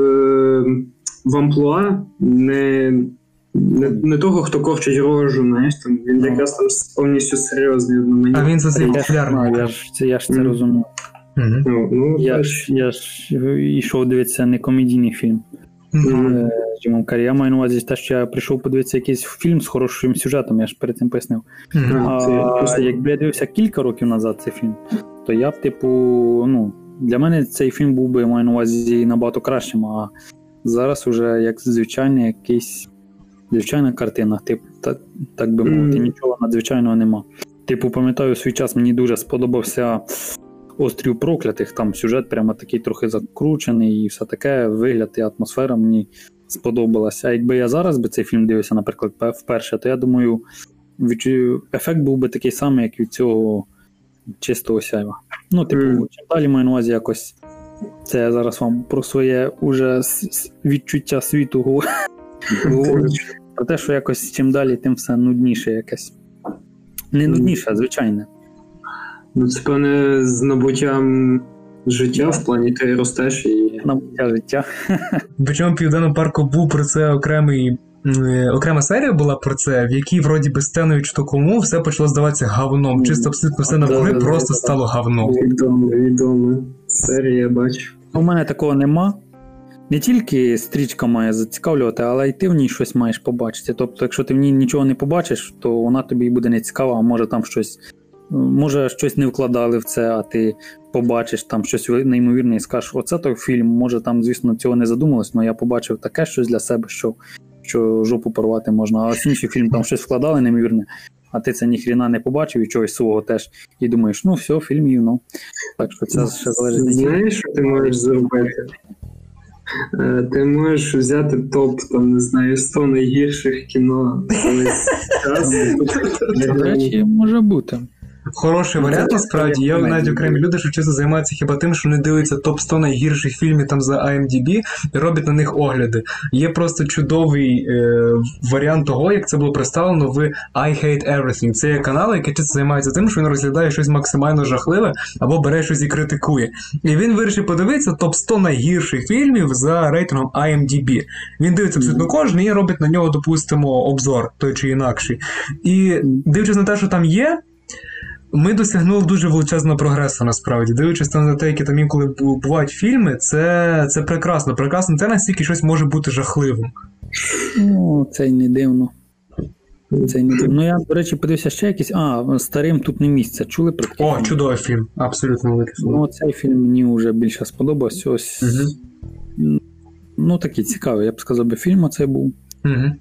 Speaker 1: в амплуа не... Не, не того, хто корчить рожу, знаєш, там, він якраз там повністю серйозний.
Speaker 3: А він за це популярний.
Speaker 2: Я ж це, я ж це mm. розумію. Mm-hmm. Ну, ну, я, ж, я ж йшов дивитися не комедійний фільм mm-hmm. з Джимом Керрі. Я маю на увазі те, що я прийшов подивитися якийсь фільм з хорошим сюжетом, я ж перед цим пояснив. Mm-hmm. А це, якби я дивився кілька років назад цей фільм, то я б, типу, ну, для мене цей фільм був би, маю на увазі, набагато кращим, а зараз уже як звичайний якийсь звичайна картина, типу, так, так би мовити, mm. нічого надзвичайного нема. Типу, пам'ятаю, свій час мені дуже сподобався «Острів проклятих», там сюжет прямо такий трохи закручений і все таке, вигляд і атмосфера мені сподобалася. А якби я зараз би цей фільм дивився, наприклад, вперше, то я думаю, відчую, ефект був би такий самий, як від цього чистого сяйва. Ну, типу, mm. чим далі маю на увазі якось, це я зараз вам про своє уже відчуття світу говорю. Про те, що якось чим далі, тим все нудніше якесь. Не нудніше, а звичайне.
Speaker 1: Ну, це, певне, з набуттям життя, в плані ти ростеш і...
Speaker 2: Набуття життя.
Speaker 3: Причому в Південному парку був про це окремий, окрема серія була про це, в якій, вроді, без Стеною чи то кому, все почало здаватися говном. Чисто абсолютно все навкруги да, просто да, стало говном.
Speaker 1: Відомо, відомо. Серія, я бачу.
Speaker 2: У мене такого нема. Не тільки стрічка має зацікавлювати, але й ти в ній щось маєш побачити. Тобто, якщо ти в ній нічого не побачиш, то вона тобі буде не цікава, а може там щось, може щось не вкладали в це, а ти побачиш там щось неймовірне і скажеш, оце той фільм, може там, звісно, цього не задумалось, але я побачив таке щось для себе, що, що жопу порвати можна, а інший фільм там щось вкладали неймовірне, а ти це ніхрена не побачив і чогось свого теж, і думаєш, ну все, фільм, ну. Так що це ще залежить.
Speaker 1: Знаєш, що ти можеш зробити? Ти можеш взяти топ, там, не знаю, сто найгірших кіно.
Speaker 2: До речі, може бути.
Speaker 3: Хороший варіант, насправді. Є навіть окремі люди, що чисто займаються хіба тим, що вони дивляться топ сто найгірших фільмів там за ай ем ді бі і роблять на них огляди. Є просто чудовий е, варіант того, як це було представлено в I Hate Everything. Це є канал, який чисто займається тим, що він розглядає щось максимально жахливе або бере щось і критикує. І він вирішив подивитися топ сто найгірших фільмів за рейтингом ай ем ді бі. Він дивиться абсолютно кожен і робить на нього, допустимо, обзор, той чи інакший. І дивлячись на те, що там є, ми досягнули дуже величезного прогресу, насправді. Дивлячись там на те, які там інколи бувають фільми, це, це прекрасно. Прекрасно те, настільки щось може бути жахливим.
Speaker 2: Ну, це й не дивно. Це й не дивно. Ну, я, до речі, подивився ще якийсь... А, «Старим тут не місце». Чули про такий
Speaker 3: О,
Speaker 2: фільм?
Speaker 3: чудовий фільм. Абсолютно великий фільм.
Speaker 2: Ну, цей фільм мені вже більше сподобався. Ось... Угу. Ну, такий цікавий, я б сказав, би фільм оцей був.
Speaker 3: Угу.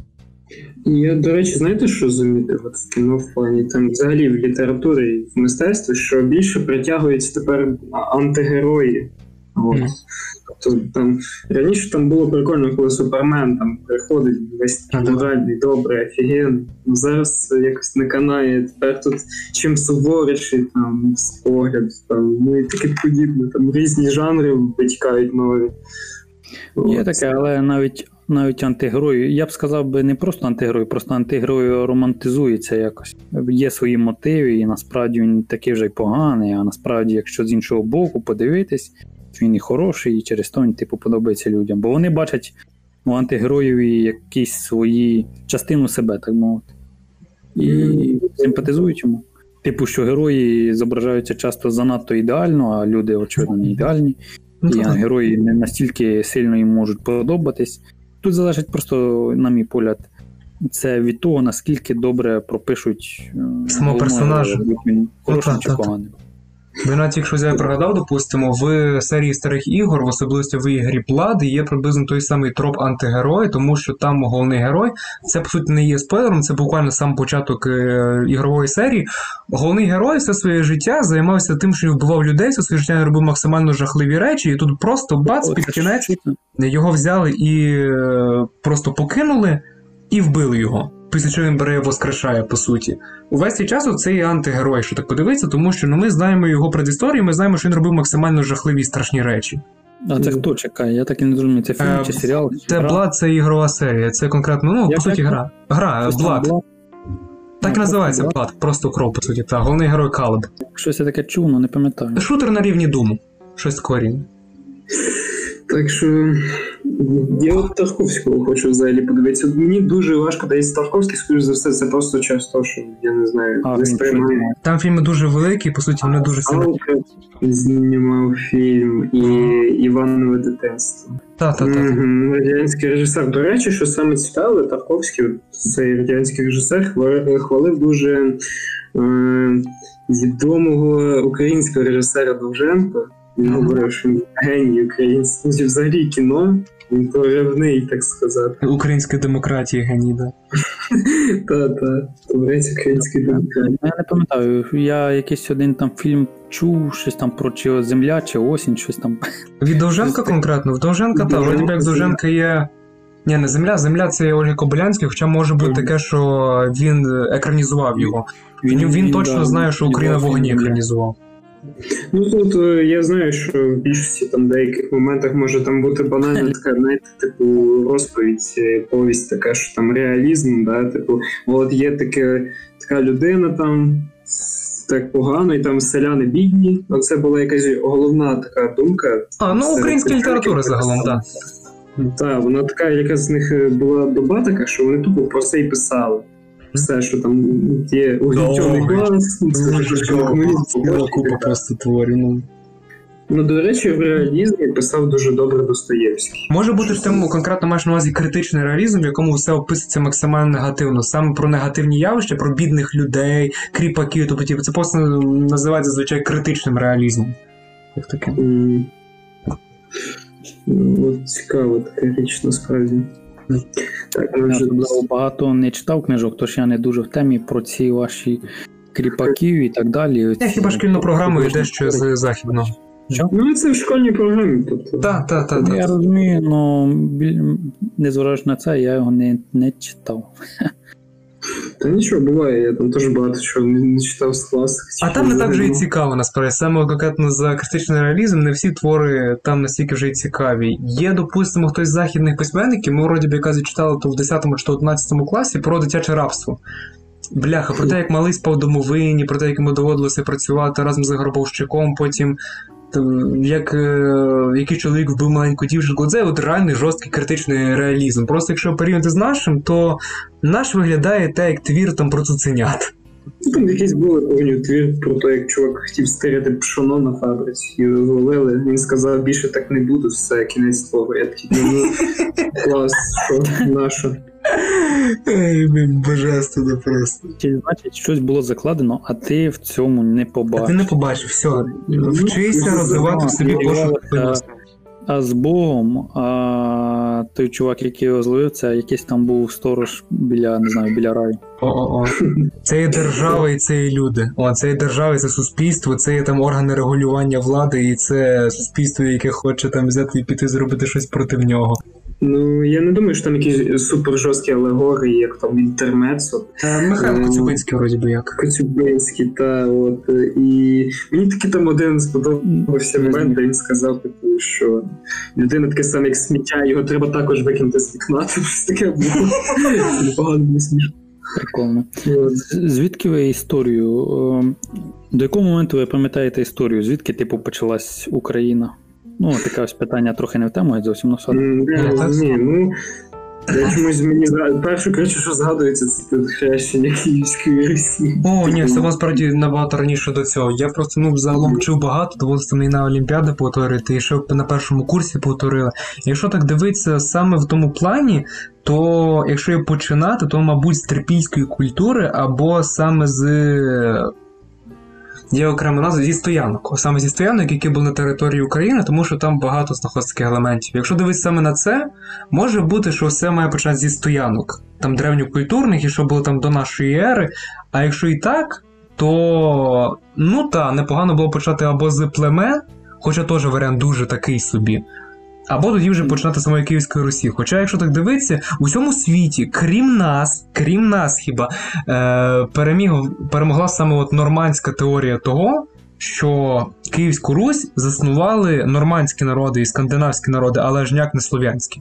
Speaker 1: Я, до речі, знаєте, що замітив от в кіно в плані, там взагалі в літературі і в мистецтві, що більше притягуються тепер антигерої. От. Mm. Тобто там раніше там було прикольно, коли Супермен там приходить весь моральний, добрий, офігенний. Зараз якось не канає, тепер тут чим суворіший там погляд, там, ну і таке подібне, там різні жанри витікають нові.
Speaker 2: Є таке, але навіть навіть антигерої, я б сказав би не просто антигерой, просто антигерой романтизується якось. Є свої мотиви, і насправді він такий вже й поганий, а насправді, якщо з іншого боку подивитись, він і хороший, і через то він типу подобається людям. Бо вони бачать у антигероїві якісь свої частину себе, так мовити. І симпатизують йому. Типу, що герої зображаються часто занадто ідеально, а люди, очевидно, не ідеальні. І герої не настільки сильно їм можуть подобатись. Тут залежить просто, на мій погляд, це від того, наскільки добре пропишуть
Speaker 3: самого персонажа.
Speaker 2: Хорошим чи поганим.
Speaker 3: Ви навіть, якщо я пригадав, допустимо, в серії старих ігор, в особливості в ігрі Blood, є приблизно той самий троп антигерой, тому що там головний герой, це, по суті, не є спойлером, це буквально сам початок е- ігрової серії. Головний герой все своє життя займався тим, що вбивав людей, все своє життя робив максимально жахливі речі, і тут просто бац, під кінець його взяли і е- просто покинули, і вбили його. Після чого він бере і воскрешає, по суті. Увесь цей час це є антигерой, що так подивитися, тому що ну, ми знаємо його предісторію, ми знаємо, що він робив максимально жахливі і страшні речі.
Speaker 2: А це хто чекає? Я так і не розумію, це фільм чи серіал? Чи
Speaker 3: це Blood, це ігрова серія, це конкретно, ну, я по суті, гра. Гра, Blood. Так і називається Blood, просто кров, по суті, так. Головний герой Калеб.
Speaker 2: Щось я таке чув, але не пам'ятаю.
Speaker 3: Шутер на рівні Думу. Щось корінь.
Speaker 1: Так що я от Тарковського хочу взагалі подивитися. Мені дуже важко дивитися Тарковський, скоріш за все, це просто через те, що я не знаю,
Speaker 2: а,
Speaker 1: не сприймаю.
Speaker 3: Там фільми дуже великі, по суті, вони дуже сильно.
Speaker 1: Знімав фільм і Іванове дитинство.
Speaker 3: Так-так-так.
Speaker 1: Mm-hmm. Радянський режисер. До речі, що саме цікаве, Тарковський, цей радянський режисер, хвалив дуже е- відомого українського режисера Довженка. Він говорив, що він геній український, взагалі кіно, він проривний, так сказати.
Speaker 3: Української демократії геній, так.
Speaker 1: Так-так, творець української демократії.
Speaker 2: Я не пам'ятаю, я якийсь один там фільм чув, щось там про чи земля, чи осінь, щось там.
Speaker 3: Від Довженка конкретно? В Довженка, так, вроді як Довженка є... Ні, не земля, земля це Ольга Кобилянський, хоча може бути таке, що він екранізував його. Він, він, він точно да, знає, що Україна в вогні екранізував.
Speaker 1: Ну тут я знаю, що в більшості там деяких моментах може там бути банальна така, знаєте, типу розповідь, повість така, що там реалізм, да, типу, от є таке, така людина там, так погано, і там селяни бідні, оце була якась головна така думка.
Speaker 3: А, ну українська література загалом, так.
Speaker 1: Так, вона така, яка з них була доба така, що вони тупо про це і писали. Все, що там є угнітений клас,
Speaker 3: купа просто творів. Ну.
Speaker 1: ну, до речі, в реалізмі писав дуже добре Достоєвський.
Speaker 3: Може бути в тому конкретно маєш на увазі критичний реалізм, в якому все описується максимально негативно. Саме про негативні явища, про бідних людей, кріпаків, тобто це просто називається, звичайно, критичним реалізмом. Як таке.
Speaker 1: Mm. Ну, от цікаво така річ, насправді.
Speaker 2: Так, я вже багато не читав книжок, тож я не дуже в темі про ці ваші кріпаків і так далі.
Speaker 3: Я хіба шкільну програму і дещо з західного.
Speaker 2: Що?
Speaker 1: Ну, це в школьній програмі, тобто.
Speaker 3: Так, так, так.
Speaker 2: Я розумію, але незважаючи на це, я його не, не читав.
Speaker 1: Та нічого, буває, я там теж багато чого не, не читав з класик.
Speaker 3: А там не так вже і цікаво, насправді. Саме конкретно за критичний реалізм, не всі твори там настільки вже і цікаві. Є, допустимо, хтось з західних письменників, ми вроді б якраз читали то в десятому чи одинадцятому класі про дитяче рабство. Бляха, про те, як малий спав домовині, про те, як йому доводилося працювати разом з гробовщиком, потім як е, який чоловік вбив маленьку дівчинку. Це от реальний жорсткий критичний реалізм. Просто якщо порівняти з нашим, то наш виглядає те, як твір там про цуценят.
Speaker 1: Там якийсь був твір про те, як чувак хотів стерети пшоно на фабриці, і розвалили. Він сказав, більше так не буду, все, кінець твого. Я такий, ну, клас, що, нащо?
Speaker 3: Ей, божественно просто.
Speaker 2: Чи, значить, щось було закладено, а ти в цьому не побачив.
Speaker 3: А ти не побачив, все. Вчися розвивати в собі пошук.
Speaker 2: А з Богом, а той чувак, який його зловив, це якийсь там був сторож біля, не знаю, біля раю.
Speaker 3: О-о-о. Це є держава і це є люди. О, це є держава і це суспільство, це є там органи регулювання влади і це суспільство, яке хоче там взяти і піти зробити щось проти нього.
Speaker 1: Ну, я не думаю, що там якісь супер жорсткі алегорії, як там інтермецо.
Speaker 3: Михайло Коцюбинський, вроді би як.
Speaker 1: Коцюбинський, та, от. І мені таки там один сподобався момент, де він сказав, типу, що людина таке саме, як сміття, його треба також викинути з вікна. Це щось таке було. Непогано, не смішно.
Speaker 2: Прикольно. Звідки ви історію? До якого моменту ви пам'ятаєте історію? Звідки, типу, почалась Україна? Ну, таке ось питання трохи не в тему, а зовсім на саду.
Speaker 1: Ні, ну, я чомусь мені перше, коротше, що згадується, це хрещення Київської Русі.
Speaker 3: О, ні, це насправді набагато раніше до цього. Я просто, ну, загалом вчив багато, доводилося мені на Олімпіади повторити, і ще на першому курсі повторили. Якщо так дивитися саме в тому плані, то якщо я починати, то, мабуть, з трипільської культури, або саме з... Є окрема назва зі стоянок. Саме зі стоянок, які були на території України, тому що там багато знаходських елементів. Якщо дивитися саме на це, може бути, що все має почати зі стоянок. Там древньокультурних, і що було там до нашої ери. А якщо і так, то, ну та, непогано було почати або з племен, хоча теж варіант дуже такий собі, або тоді вже починати самої Київської Русі. Хоча, якщо так дивитися, у всьому світі, крім нас, крім нас хіба, е, переміг, перемогла саме от нормандська теорія того, що Київську Русь заснували нормандські народи і скандинавські народи, але ж ніяк не слов'янські.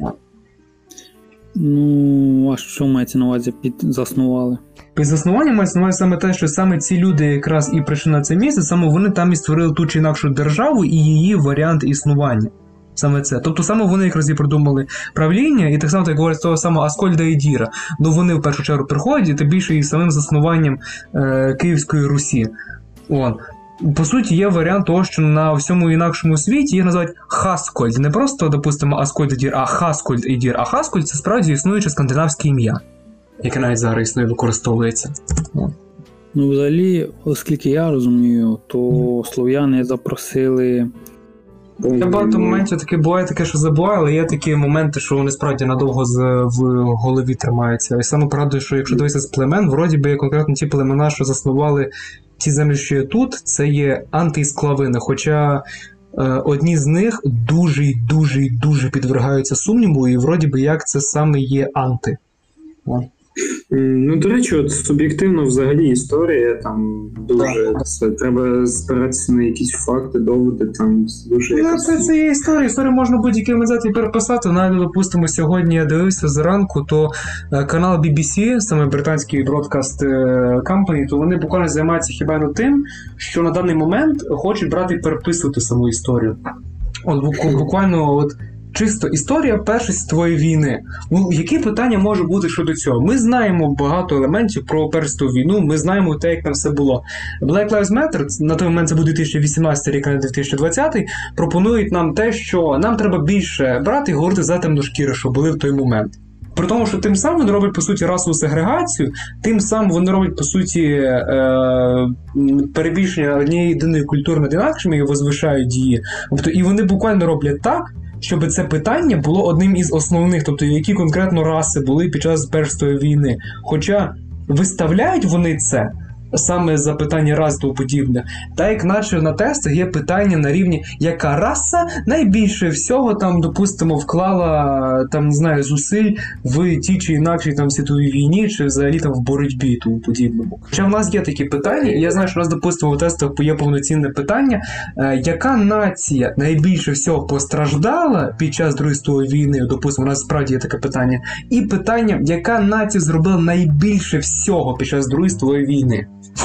Speaker 2: Ну, а що мається на увазі під заснували?
Speaker 3: Під заснуванням мається на увазі саме те, що саме ці люди якраз і прийшли на це місце, саме вони там і створили ту чи інакшу державу і її варіант існування. Саме це. Тобто саме вони якраз і придумали правління, і так само, так говорять, з того самого Аскольда і Діра. Ну вони в першу чергу приходять, і тим більше і самим заснуванням е, Київської Русі. О. По суті, є варіант того, що на всьому інакшому світі їх називають Хаскольд. Не просто, допустимо, Аскольд і Дір, а Хаскольд і Дір. А Хаскольд – це справді існуюче скандинавське ім'я, яке навіть зараз існує, використовується. О.
Speaker 2: Ну, взагалі, оскільки я розумію, то слов'яни запросили...
Speaker 3: Я багато моментів таке буває таке, що забуваю, але є такі моменти, що вони справді надовго з, в голові тримаються. І саме правда, що якщо дивитися з племен, вроді би конкретно ті племена, що заснували ті землі, що є тут, це є антисклавини. Хоча е, одні з них дуже і дуже і дуже підвергаються сумніву, і вроді би як це саме є анти. О.
Speaker 1: Ну, до речі, от суб'єктивно взагалі історія, там дуже це, треба спиратися на якісь факти, доводи, там дуже
Speaker 3: Ну,
Speaker 1: якось...
Speaker 3: це, це є історія, історію можна будь-який мезеті переписати, навіть, допустимо, сьогодні я дивився зранку, то е, канал бі бі сі, саме британський бродкаст е, компанії, то вони буквально займаються хіба не тим, що на даний момент хочуть брати і переписувати саму історію. От буквально от чисто історія Першої світової війни. Ну, які питання може бути щодо цього? Ми знаємо багато елементів про Першу світову війну, ми знаємо те, як там все було. Black Lives Matter, на той момент це був дві тисячі вісімнадцятий рік, а не дві тисячі двадцятий, пропонують нам те, що нам треба більше брати і говорити за темношкіри, що були в той момент. При тому, що тим самим вони роблять, по суті, расову сегрегацію, тим самим вони роблять, по суті, е- перебільшення однієї єдиної культури над інакшими і возвишають її. Тобто, і вони буквально роблять так, щоб це питання було одним із основних, тобто які конкретно раси були під час Першої світової війни. Хоча виставляють вони це саме запитання раз тому подібне. Та як наче на тестах є питання на рівні, яка раса найбільше всього там, допустимо, вклала там, не знаю, зусиль в тій чи інакшій там світовій війні, чи взагалі там в боротьбі тому подібному. Хоча в нас є такі питання, і я знаю, що у нас, допустимо, в тестах є повноцінне питання, е, яка нація найбільше всього постраждала під час Другої світової війни, допустимо, у нас справді є таке питання, і питання, яка нація зробила найбільше всього під час Другої світової війни.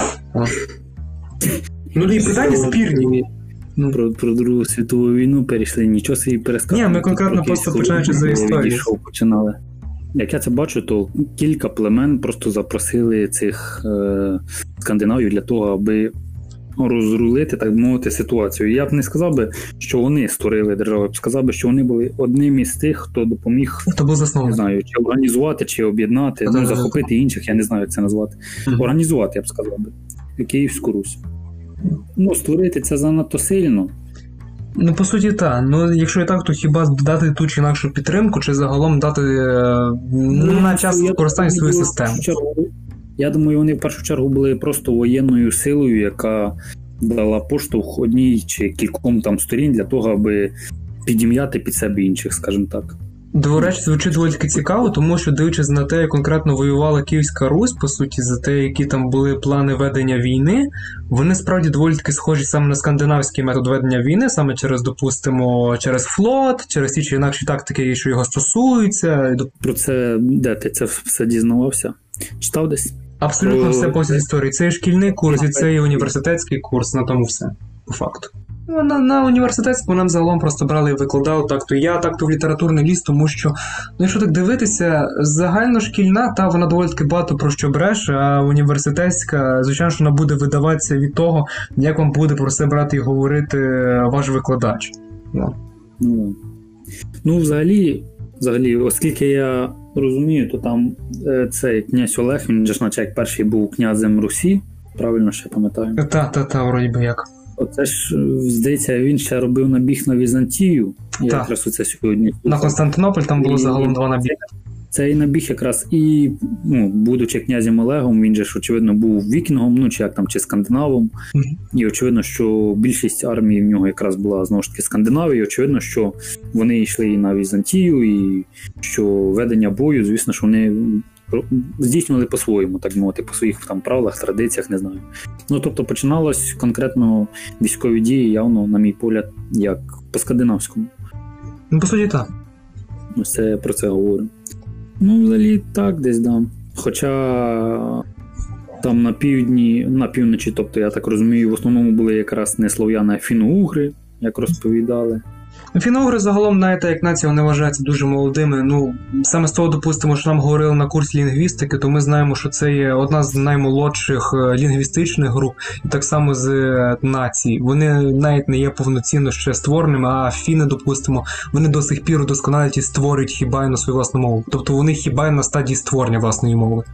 Speaker 3: Ну, і питання спірні.
Speaker 2: Ну, про, про Другу світову війну перейшли, нічого собі пересказати.
Speaker 3: Ні, ми конкретно просто починаючи за історію.
Speaker 2: Починали. Як я це бачу, то кілька племен просто запросили цих е, скандинавів для того, аби розрулити, так мовити, ситуацію. Я б не сказав би, що вони створили державу, я б сказав би, що вони були одним із тих, хто допоміг,
Speaker 3: хто був засновник,
Speaker 2: не знаю, чи організувати, чи об'єднати, ну, захопити інших, я не знаю, як це назвати. Mm-hmm. Організувати, я б сказав би, Київську Русь. Ну, створити це занадто сильно.
Speaker 3: Ну, по суті, так. Ну, якщо і так, то хіба дати ту чи інакшу підтримку, чи загалом дати ну, на час використання свою систему?
Speaker 2: Я думаю, вони в першу чергу були просто воєнною силою, яка дала поштовх одній чи кільком там сторін для того, аби підім'яти під себе інших, скажімо так.
Speaker 3: До речі, звучить доволі цікаво, тому що, дивлячись на те, як конкретно воювала Київська Русь, по суті, за те, які там були плани ведення війни, вони справді доволі таки схожі саме на скандинавський метод ведення війни, саме через, допустимо, через флот, через ті чи інакші тактики, що його стосуються.
Speaker 2: Про це, де ти це все дізнавався? Читав десь?
Speaker 3: Абсолютно Про... все по історії. Це і шкільний курс, і це і університетський курс, на тому все, по факту. На, на університетському нам загалом просто брали і викладали так-то я, так-то в літературний ліс, тому що, ну якщо так дивитися, загальношкільна, та вона доволі таки багато про що бреше, а університетська, звичайно, що вона буде видаватися від того, як вам буде про це брати і говорити ваш викладач.
Speaker 2: Yeah. Ну, ну взагалі, взагалі, оскільки я розумію, то там е, цей князь Олег, він же ж наче як перший був князем Русі, правильно ще пам'ятаю?
Speaker 3: Та-та-та, вроді би як.
Speaker 2: Оце ж, здається, він ще робив набіг на Візантію. Я так. якраз оце сьогодні.
Speaker 3: На Константинополь там було і... загалом два набіги.
Speaker 2: Цей набіг якраз і, ну, будучи князем Олегом, він же ж, очевидно, був вікінгом, ну, чи як там, чи скандинавом. Mm-hmm. І очевидно, що більшість армії в нього якраз була, знову ж таки, Скандинавії. І очевидно, що вони йшли і на Візантію, і що ведення бою, звісно, що вони здійснювали по-своєму, так мовити, по своїх там правилах, традиціях, не знаю. Ну, тобто, починалось конкретно військові дії, явно, на мій погляд, як по-скандинавському.
Speaker 3: Ну, по суті, так.
Speaker 2: Ось це я про це говорю. Ну, взагалі, так, десь, да. Хоча там на півдні, на півночі, тобто, я так розумію, в основному були якраз не слов'яни, а фіно-угри, як розповідали.
Speaker 3: Фіно-угри загалом, знаєте, як нація, вони вважаються дуже молодими. Ну, саме з того, допустимо, що нам говорили на курсі лінгвістики, то ми знаємо, що це є одна з наймолодших лінгвістичних груп, і так само з націй. Вони навіть не є повноцінно ще створеними, а фіни, допустимо, вони до сих пір удосконалюють і створюють хіба й на свою власну мову. Тобто вони хіба й на стадії створення власної мови.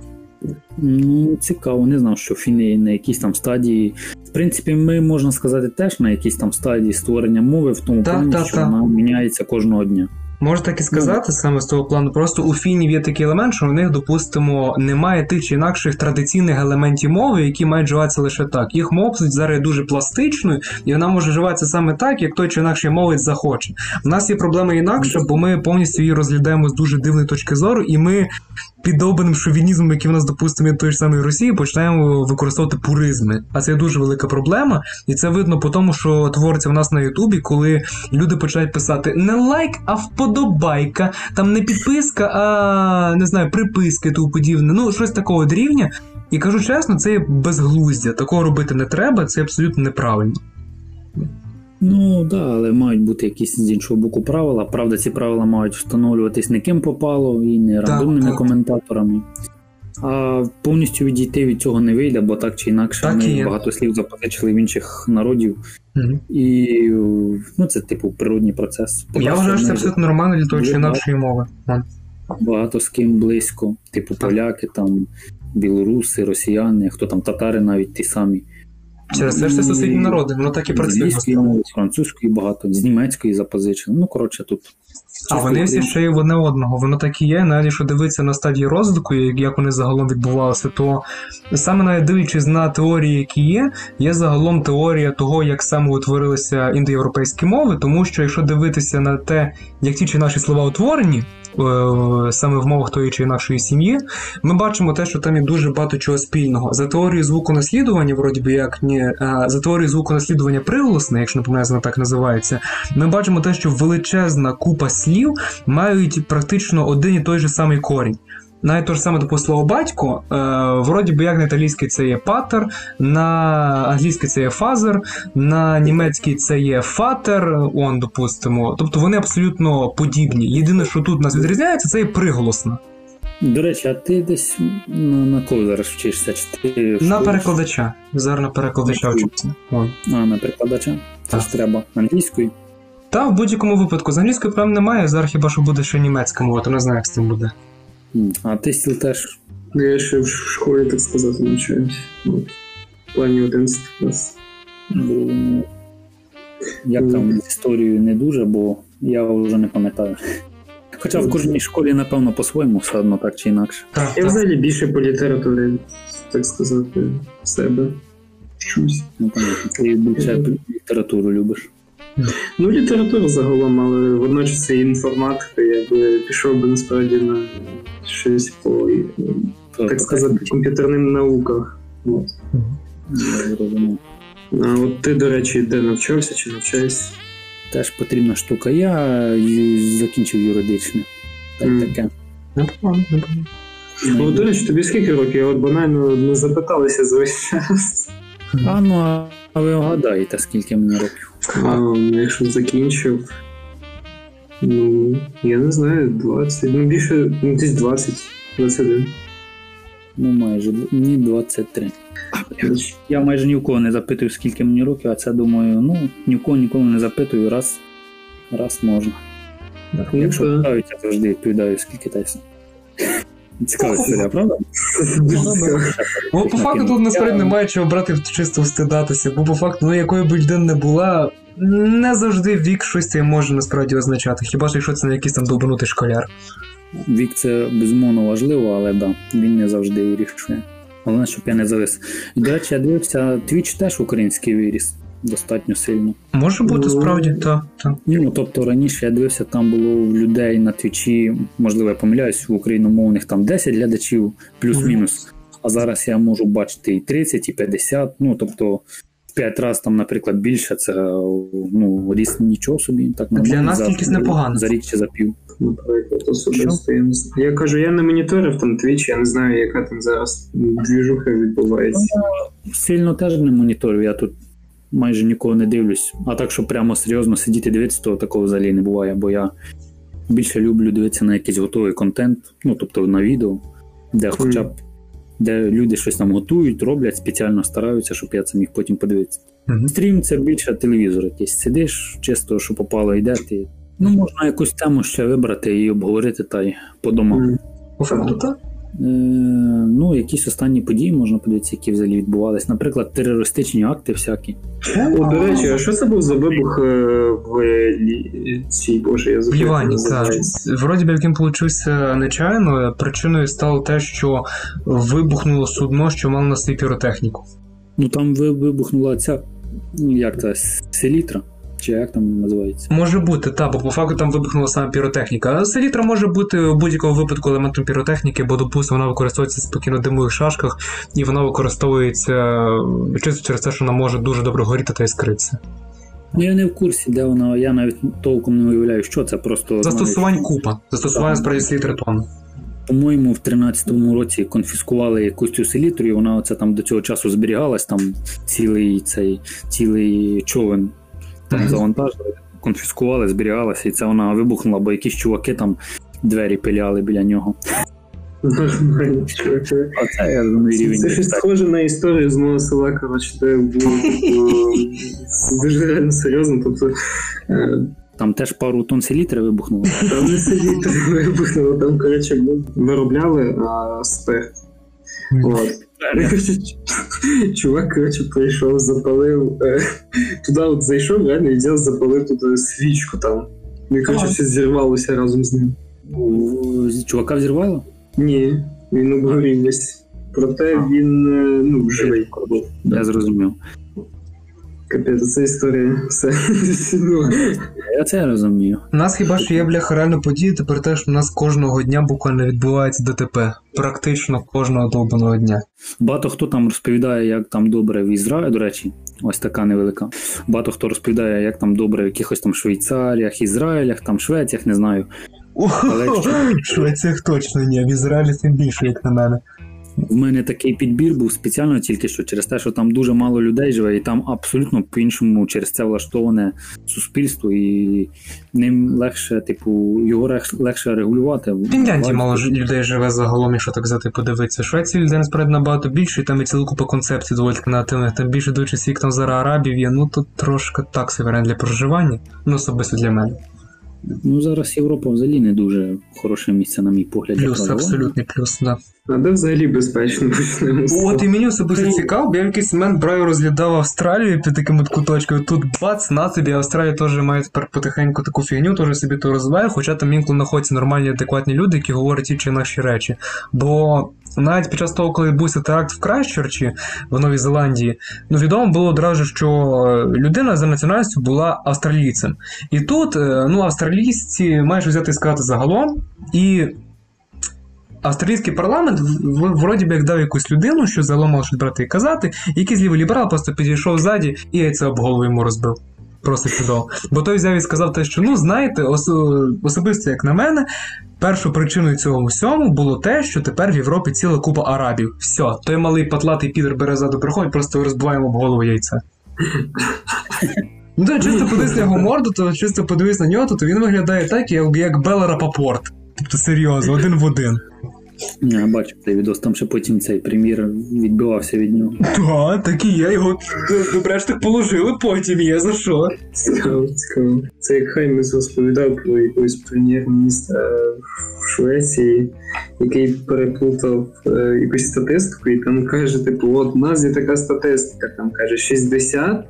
Speaker 2: Ну, цікаво, не знав, що фіни на якійсь там стадії. В принципі, ми, можна сказати, теж на якійсь там стадії створення мови, в тому плані, що та. Вона міняється кожного дня.
Speaker 3: Можна так і сказати, ну, саме з того плану. Просто у фінів є такий елемент, що в них, допустимо, немає тих чи інакших традиційних елементів мови, які мають вживатися лише так. Їх мова зараз є дуже пластичною, і вона може вживатися саме так, як той чи інакший мовець захоче. У нас є проблема інакша, бо ми повністю її розглядаємо з дуже дивної точки зору, і ми під довбаним шовінізмом, який в нас, допустимо, від тої ж самої Росії, починаємо використовувати пуризми. А це є дуже велика проблема, і це видно по тому, що твориться в нас на Ютубі, коли люди починають писати не лайк, а вподобайка, там не підписка, а, не знаю, приписки, тому подібне, ну, щось такого рівня. І кажу чесно, це є безглуздя. Такого робити не треба, це абсолютно неправильно.
Speaker 2: Ну, так, да, але мають бути якісь з іншого боку правила. Правда, ці правила мають встановлюватись не ким попало і не рандомними так, так. коментаторами. А повністю відійти від цього не вийде, бо так чи інакше так ми багато слів запозичили в інших народів. Угу. І, ну, це, типу, природній процес.
Speaker 3: Поки Я вважаю, що це абсолютно нормально для того чи інакшої мови.
Speaker 2: Багато з ким близько. Типу, поляки, там, білоруси, росіяни, хто там, татари навіть ті самі.
Speaker 3: Через це ж це сусідні народи, воно так і
Speaker 4: З
Speaker 3: працює.
Speaker 4: англійської мови, з французької багато, з німецької запозичили. Ну, коротше, тут...
Speaker 3: А вони всі ще й в одне одного, воно так і є, навіть якщо дивитися на стадії розвитку, як вони загалом відбувалися, то саме навіть дивлячись на теорії, які є, є загалом теорія того, як саме утворилися індоєвропейські мови, тому що якщо дивитися на те, як ті чи наші слова утворені, саме в мовах тої чи інакшої сім'ї, ми бачимо те, що там є дуже багато чого спільного. За теорією звуконаслідування, вроді би як ні, за теорією звуконаслідування приголосне, якщо не помиляюсь, вона так називається, ми бачимо те, що величезна купа слів мають практично один і той же самий корінь. Навіть те ж саме, допустимо, слово «батько», е, вроді би як на італійській це є «патер», на англійській це є «фазер», на німецькій це є «фатер», он, допустимо. Тобто вони абсолютно подібні. Єдине, що тут нас відрізняється, це є приголосна.
Speaker 4: До речі, а ти десь на, на кого зараз вчишся? Чи ти
Speaker 3: на перекладача. Зараз на перекладача вчиться. Вон.
Speaker 4: А, на перекладача? Це
Speaker 3: Так.
Speaker 4: ж треба англійською?
Speaker 3: Та, в будь-якому випадку. З англійської прям немає, зараз хіба що буде ще німецька мова, то не знаю, як з цим буде.
Speaker 4: А ти стіл теж?
Speaker 1: Я ще в школі, так сказати, навчаюсь. Ну, в плані одинадцятий клас.
Speaker 4: Ну, як там з історією не дуже, бо я вже не пам'ятаю. Хоча в кожній школі, напевно, по-своєму все одно так чи інакше.
Speaker 3: Так,
Speaker 1: Я
Speaker 3: так.
Speaker 1: взагалі більше по літературі, так сказати, себе вчусь.
Speaker 4: Ну, понятно. Ти більше літературу любиш.
Speaker 1: Ну, література загалом, але водночас і інформатика, я би пішов би насправді на щось по, так сказати, комп'ютерним науках. От. А от ти, до речі, де навчався чи навчаєшся?
Speaker 4: Теж потрібна штука. Я ю- закінчив юридичне. Та й
Speaker 1: Мгм.
Speaker 4: таке.
Speaker 3: Непогано, непогано.
Speaker 1: Ну, до речі, тобі скільки років? Я от банально не запиталися за весь час.
Speaker 4: А ну, а- а ви вгадаєте, скільки мені років?
Speaker 1: А, ну, якщо закінчив, ну, я не знаю, двадцять, ну більше, ну, десь двадцять, двадцять один.
Speaker 4: Ну, майже. Мені двадцять три. Я майже ні в кого не запитую, скільки мені років, а це думаю, ну, ні в кого ніколи не запитую, раз, раз можна.
Speaker 1: Ну,
Speaker 4: Якщо
Speaker 1: так.
Speaker 4: питають, я завжди відповідаю, скільки тайся. Цікава історія, правда?
Speaker 3: Ну, по факту тут насправді немає чого брати чисто встидатися, бо по факту, ну, якою б людина не була, не завжди вік щось це може насправді означати, хіба ж якщо це не якийсь там довбанутий школяр.
Speaker 4: Вік це безумовно важливо, але да, він не завжди вирішує. Головне, щоб я не завис. І, до речі, я дивився, Twitch теж український виріс достатньо сильно.
Speaker 3: Може бути, справді, так. так.
Speaker 4: Ну, тобто раніше я дивився, там було в людей на Твічі, можливо, я помиляюсь, в україномовних там десять глядачів, плюс-мінус. А зараз я можу бачити і тридцять, і п'ятдесят, ну, тобто п'ять разів там, наприклад, більше, це, ну, ріс нічого собі. Так,
Speaker 3: Для нас
Speaker 4: за,
Speaker 3: кількість непогана.
Speaker 4: За рік чи за пів.
Speaker 1: Наприклад, особисто. Я, не знаю. Я кажу, я не моніторив там Twitch, я не знаю, яка там зараз двіжуха відбувається.
Speaker 4: Сильно теж не моніторю, я тут майже нікого не дивлюсь. А так, що прямо серйозно сидіти дивитися, то такого взагалі не буває, бо я більше люблю дивитися на якийсь готовий контент, ну, тобто на відео, де хоча б де люди щось там готують, роблять, спеціально стараються, щоб я це міг потім подивитися.
Speaker 3: Мгм.
Speaker 4: Стрім — це більше телевізор якийсь. Сидиш, чисто, що попало, йде, ти... Ну, можна якусь тему ще вибрати і обговорити, та й по домам.
Speaker 1: Мгм.
Speaker 3: По факту, так.
Speaker 4: Е, ну, якісь останні події можна подивитися, які взагалі відбувались. Наприклад, терористичні акти всякі.
Speaker 1: О, до речі, а що це був за вибух е, в лі- цій, боже, я
Speaker 3: В
Speaker 1: забув, як
Speaker 3: Лівані, так.
Speaker 1: називається.
Speaker 3: Вроді би, яким получився нечайно, причиною стало те, що вибухнуло судно, що мало на собі піротехніку.
Speaker 4: Ну, там ви- вибухнула ця, ну, як це, селітра, чи як там називається?
Speaker 3: Може бути, так, бо по факту там вибухнула саме піротехніка. А селітра може бути в будь-якому випадку елементом піротехніки, бо, допустимо, вона використовується спокійно в димових шашках, і вона використовується чисто через те, що вона може дуже добре горіти та іскритися.
Speaker 4: Ну, я не в курсі, де вона, я навіть толком не уявляю, що це, просто...
Speaker 3: Застосувань
Speaker 4: знаю, що,
Speaker 3: купа. Застосування справді селітри тонн.
Speaker 4: По-моєму, в тринадцятому році конфіскували якусь цю селітру, і вона оце там до цього часу зберігалась, там цілий цей, цілий човен там
Speaker 3: Мгм.
Speaker 4: завантажили, конфіскували, зберігалася, і це вона вибухнула, бо якісь чуваки там двері пиляли біля нього.
Speaker 1: Нормально, чуваки.
Speaker 4: Оце я розумію
Speaker 1: Це,
Speaker 4: рівень.
Speaker 1: це щось
Speaker 4: так.
Speaker 1: схоже на історію з мого села, коротше, де було типу, дуже реально серйозно, тобто е,
Speaker 4: Там теж пару тонн селітри вибухнуло.
Speaker 1: там не сидіти вибухнуло, там, коротше, виробляли а, спирт. От. Чувак, коротше, прийшов, запалив, е, туди от зайшов, реально, і взяв, запалив тут свічку там. Ну, і, коротше, все зірвалося разом з ним.
Speaker 4: З чувака взірвало?
Speaker 1: Ні, він обгорів весь. Проте він, е, ну, живий.
Speaker 4: Я зрозумів.
Speaker 1: Капець, це історія, все.
Speaker 4: Я це розумію.
Speaker 3: У нас хіба що є, бляха, реально події, тепер те, що у нас кожного дня буквально відбувається ДТП. Практично кожного довбаного дня.
Speaker 4: Багато хто там розповідає, як там добре в Ізраїлі, до речі, ось така невелика. Багато хто розповідає, як там добре в якихось там Швейцаріях, Ізраїлях, там Швеціях, не знаю. Але якщо...
Speaker 3: В Швеціях точно ні, в Ізраїлі тим більше, як на мене.
Speaker 4: В мене такий підбір був спеціально тільки що через те, що там дуже мало людей живе, і там абсолютно по-іншому через це влаштоване суспільство, і ним легше, типу, його легше регулювати.
Speaker 3: В Фінляндії мало людей живе загалом, якщо так взяти подивитися. В Швеції людей насправді набагато більше, і там є ціла купа концепцій доволі креативних. Там більше дивлячись, скільки там зараз арабів є, ну тут трошки так собі варіант для проживання, ну особисто для мене.
Speaker 4: Ну зараз Європа взагалі не дуже хороше місце, на мій погляд.
Speaker 3: Плюс, абсолютний плюс, да.
Speaker 1: А де взагалі безпечно почнемо?
Speaker 3: От і мені особисто цікаво, бо я в якийсь момент брав і розглядав Австралію під таким от куточком. Тут бац, на тобі, Австралія теж має тепер потихеньку таку фігню, теж собі то розвиває, хоча там інколи знаходяться нормальні, адекватні люди, які говорять ті чи інакші речі. Бо навіть під час того, коли відбувся теракт в Крайстчерчі, в Новій Зеландії, ну відомо було одразу, що людина за національністю була австралійцем. І тут, ну, австралійці маєш взяти і сказати загалом, і австралійський парламент вроді би як дав якусь людину, що загалом мав щось брати і казати, і якийсь лівий ліберал просто підійшов ззаді і це об голову йому розбив. Просто чудово. Бо той взяв і сказав те, що, ну, знаєте, ос- особисто як на мене, першою причиною цього всьому було те, що тепер в Європі ціла купа арабів. Все, той малий патлатий підер бере ззаду приходить, просто розбиваємо об голову яйця. Ну, то чисто подивись на його морду, то чисто подивись на нього, то він виглядає так, як, як Белла Рапопорт. Тобто серйозно, один в один.
Speaker 4: Я бачив цей відос, там ще потім цей прем'єр відбивався від нього.
Speaker 3: Так, так і є, його добре ж так положили потім, є за що.
Speaker 1: Цікаво, цікаво. Це як Хаймес розповідав про якогось прем'єр-міністра в Швеції, який переплутав е, якусь статистику, і там каже, типу, от у нас є така статистика, там каже шістдесят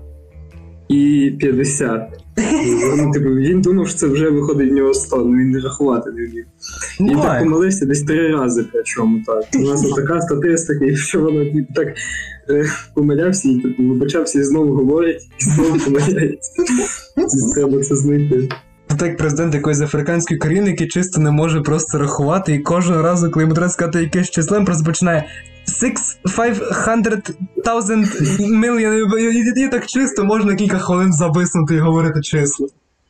Speaker 1: і п'ятдесят. Ну, типу, він думав, що це вже виходить в нього сто, ну він не рахувати не вмів. Він
Speaker 3: Ну,
Speaker 1: так помилився десь три рази, причому так. У нас така статистика, і що воно так е, помилявся, і типу, вибачався і знову говорить, і знову помиляється. Треба це знайти.
Speaker 3: Це як президент якоїсь африканської країни, який чисто не може просто рахувати, і кожного разу, коли йому треба сказати якесь число, він просто починає six, five thousand million, і, і, і так чисто можна кілька хвилин зависнути і говорити число.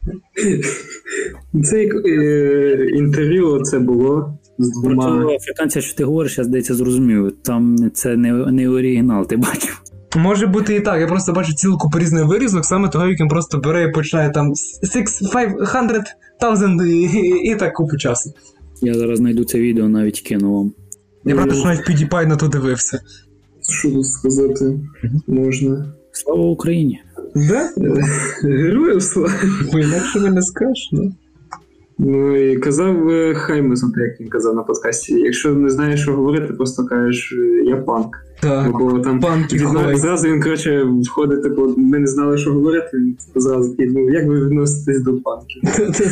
Speaker 1: Це як е, інтерв'ю це було з
Speaker 4: Про
Speaker 1: двома.
Speaker 4: того африканця, що ти говориш, я, здається, зрозумів. Там це не, не оригінал, ти бачив.
Speaker 3: Може бути і так, я просто бачу цілу купу різних вирізок, саме того, як він просто бере і починає там six, five thousand і, і, і так купу часу.
Speaker 4: Я зараз знайду це відео, навіть кину вам.
Speaker 3: Я правда, що навіть PewDiePie на то дивився.
Speaker 1: Що тут сказати можна?
Speaker 4: Слава Україні!
Speaker 3: Да?
Speaker 1: Героїв слава.
Speaker 3: Бо інакше мене скажеш, ну.
Speaker 1: Ну і казав е, Хаймес, як він казав на подкасті, якщо не знаєш, що говорити, просто кажеш «я панк».
Speaker 3: Так,
Speaker 1: Бо там
Speaker 3: панк і
Speaker 1: відно-
Speaker 3: хой.
Speaker 1: зразу він, коротше, входить, типу, ми не знали, що говорити, він зразу такий, ну, як ви відноситесь до панків?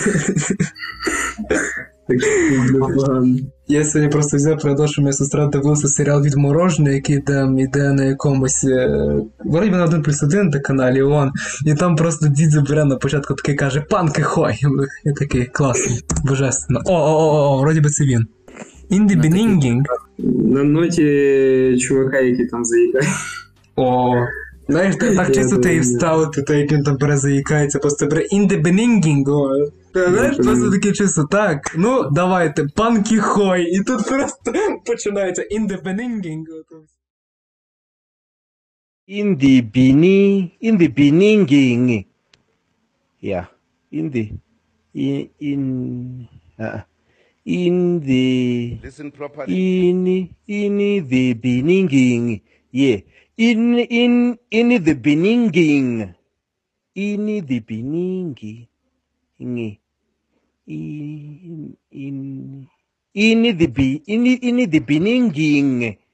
Speaker 1: Так що непогано.
Speaker 3: Я сьогодні просто взяв передав, що моя сестра дивилася серіал «Відморожений», який там іде на якомусь, е, вроді на один плюс один на каналі ООН, і там просто дід забере на початку такий каже «панки хой». Я такий класний, божественно. О-о-о, вроді би це він. In the beginning.
Speaker 1: На ноті чувака, який там заїкає.
Speaker 3: О, знаєш, так чисто ти і вставити, то як він там перезаїкається, просто бере in the beginning. О. Знаєш, просто таке чисто, так, ну, давайте, панки хой, і тут просто починається in the beginning.
Speaker 5: In the beginning, in the beginning. Yeah, in the, in, in, uh, in the,
Speaker 6: Listen properly.
Speaker 5: in, in the beginning. Yeah, in, in, in the beginning. In the beginning. In, in, in, in the be, in, in the beginning.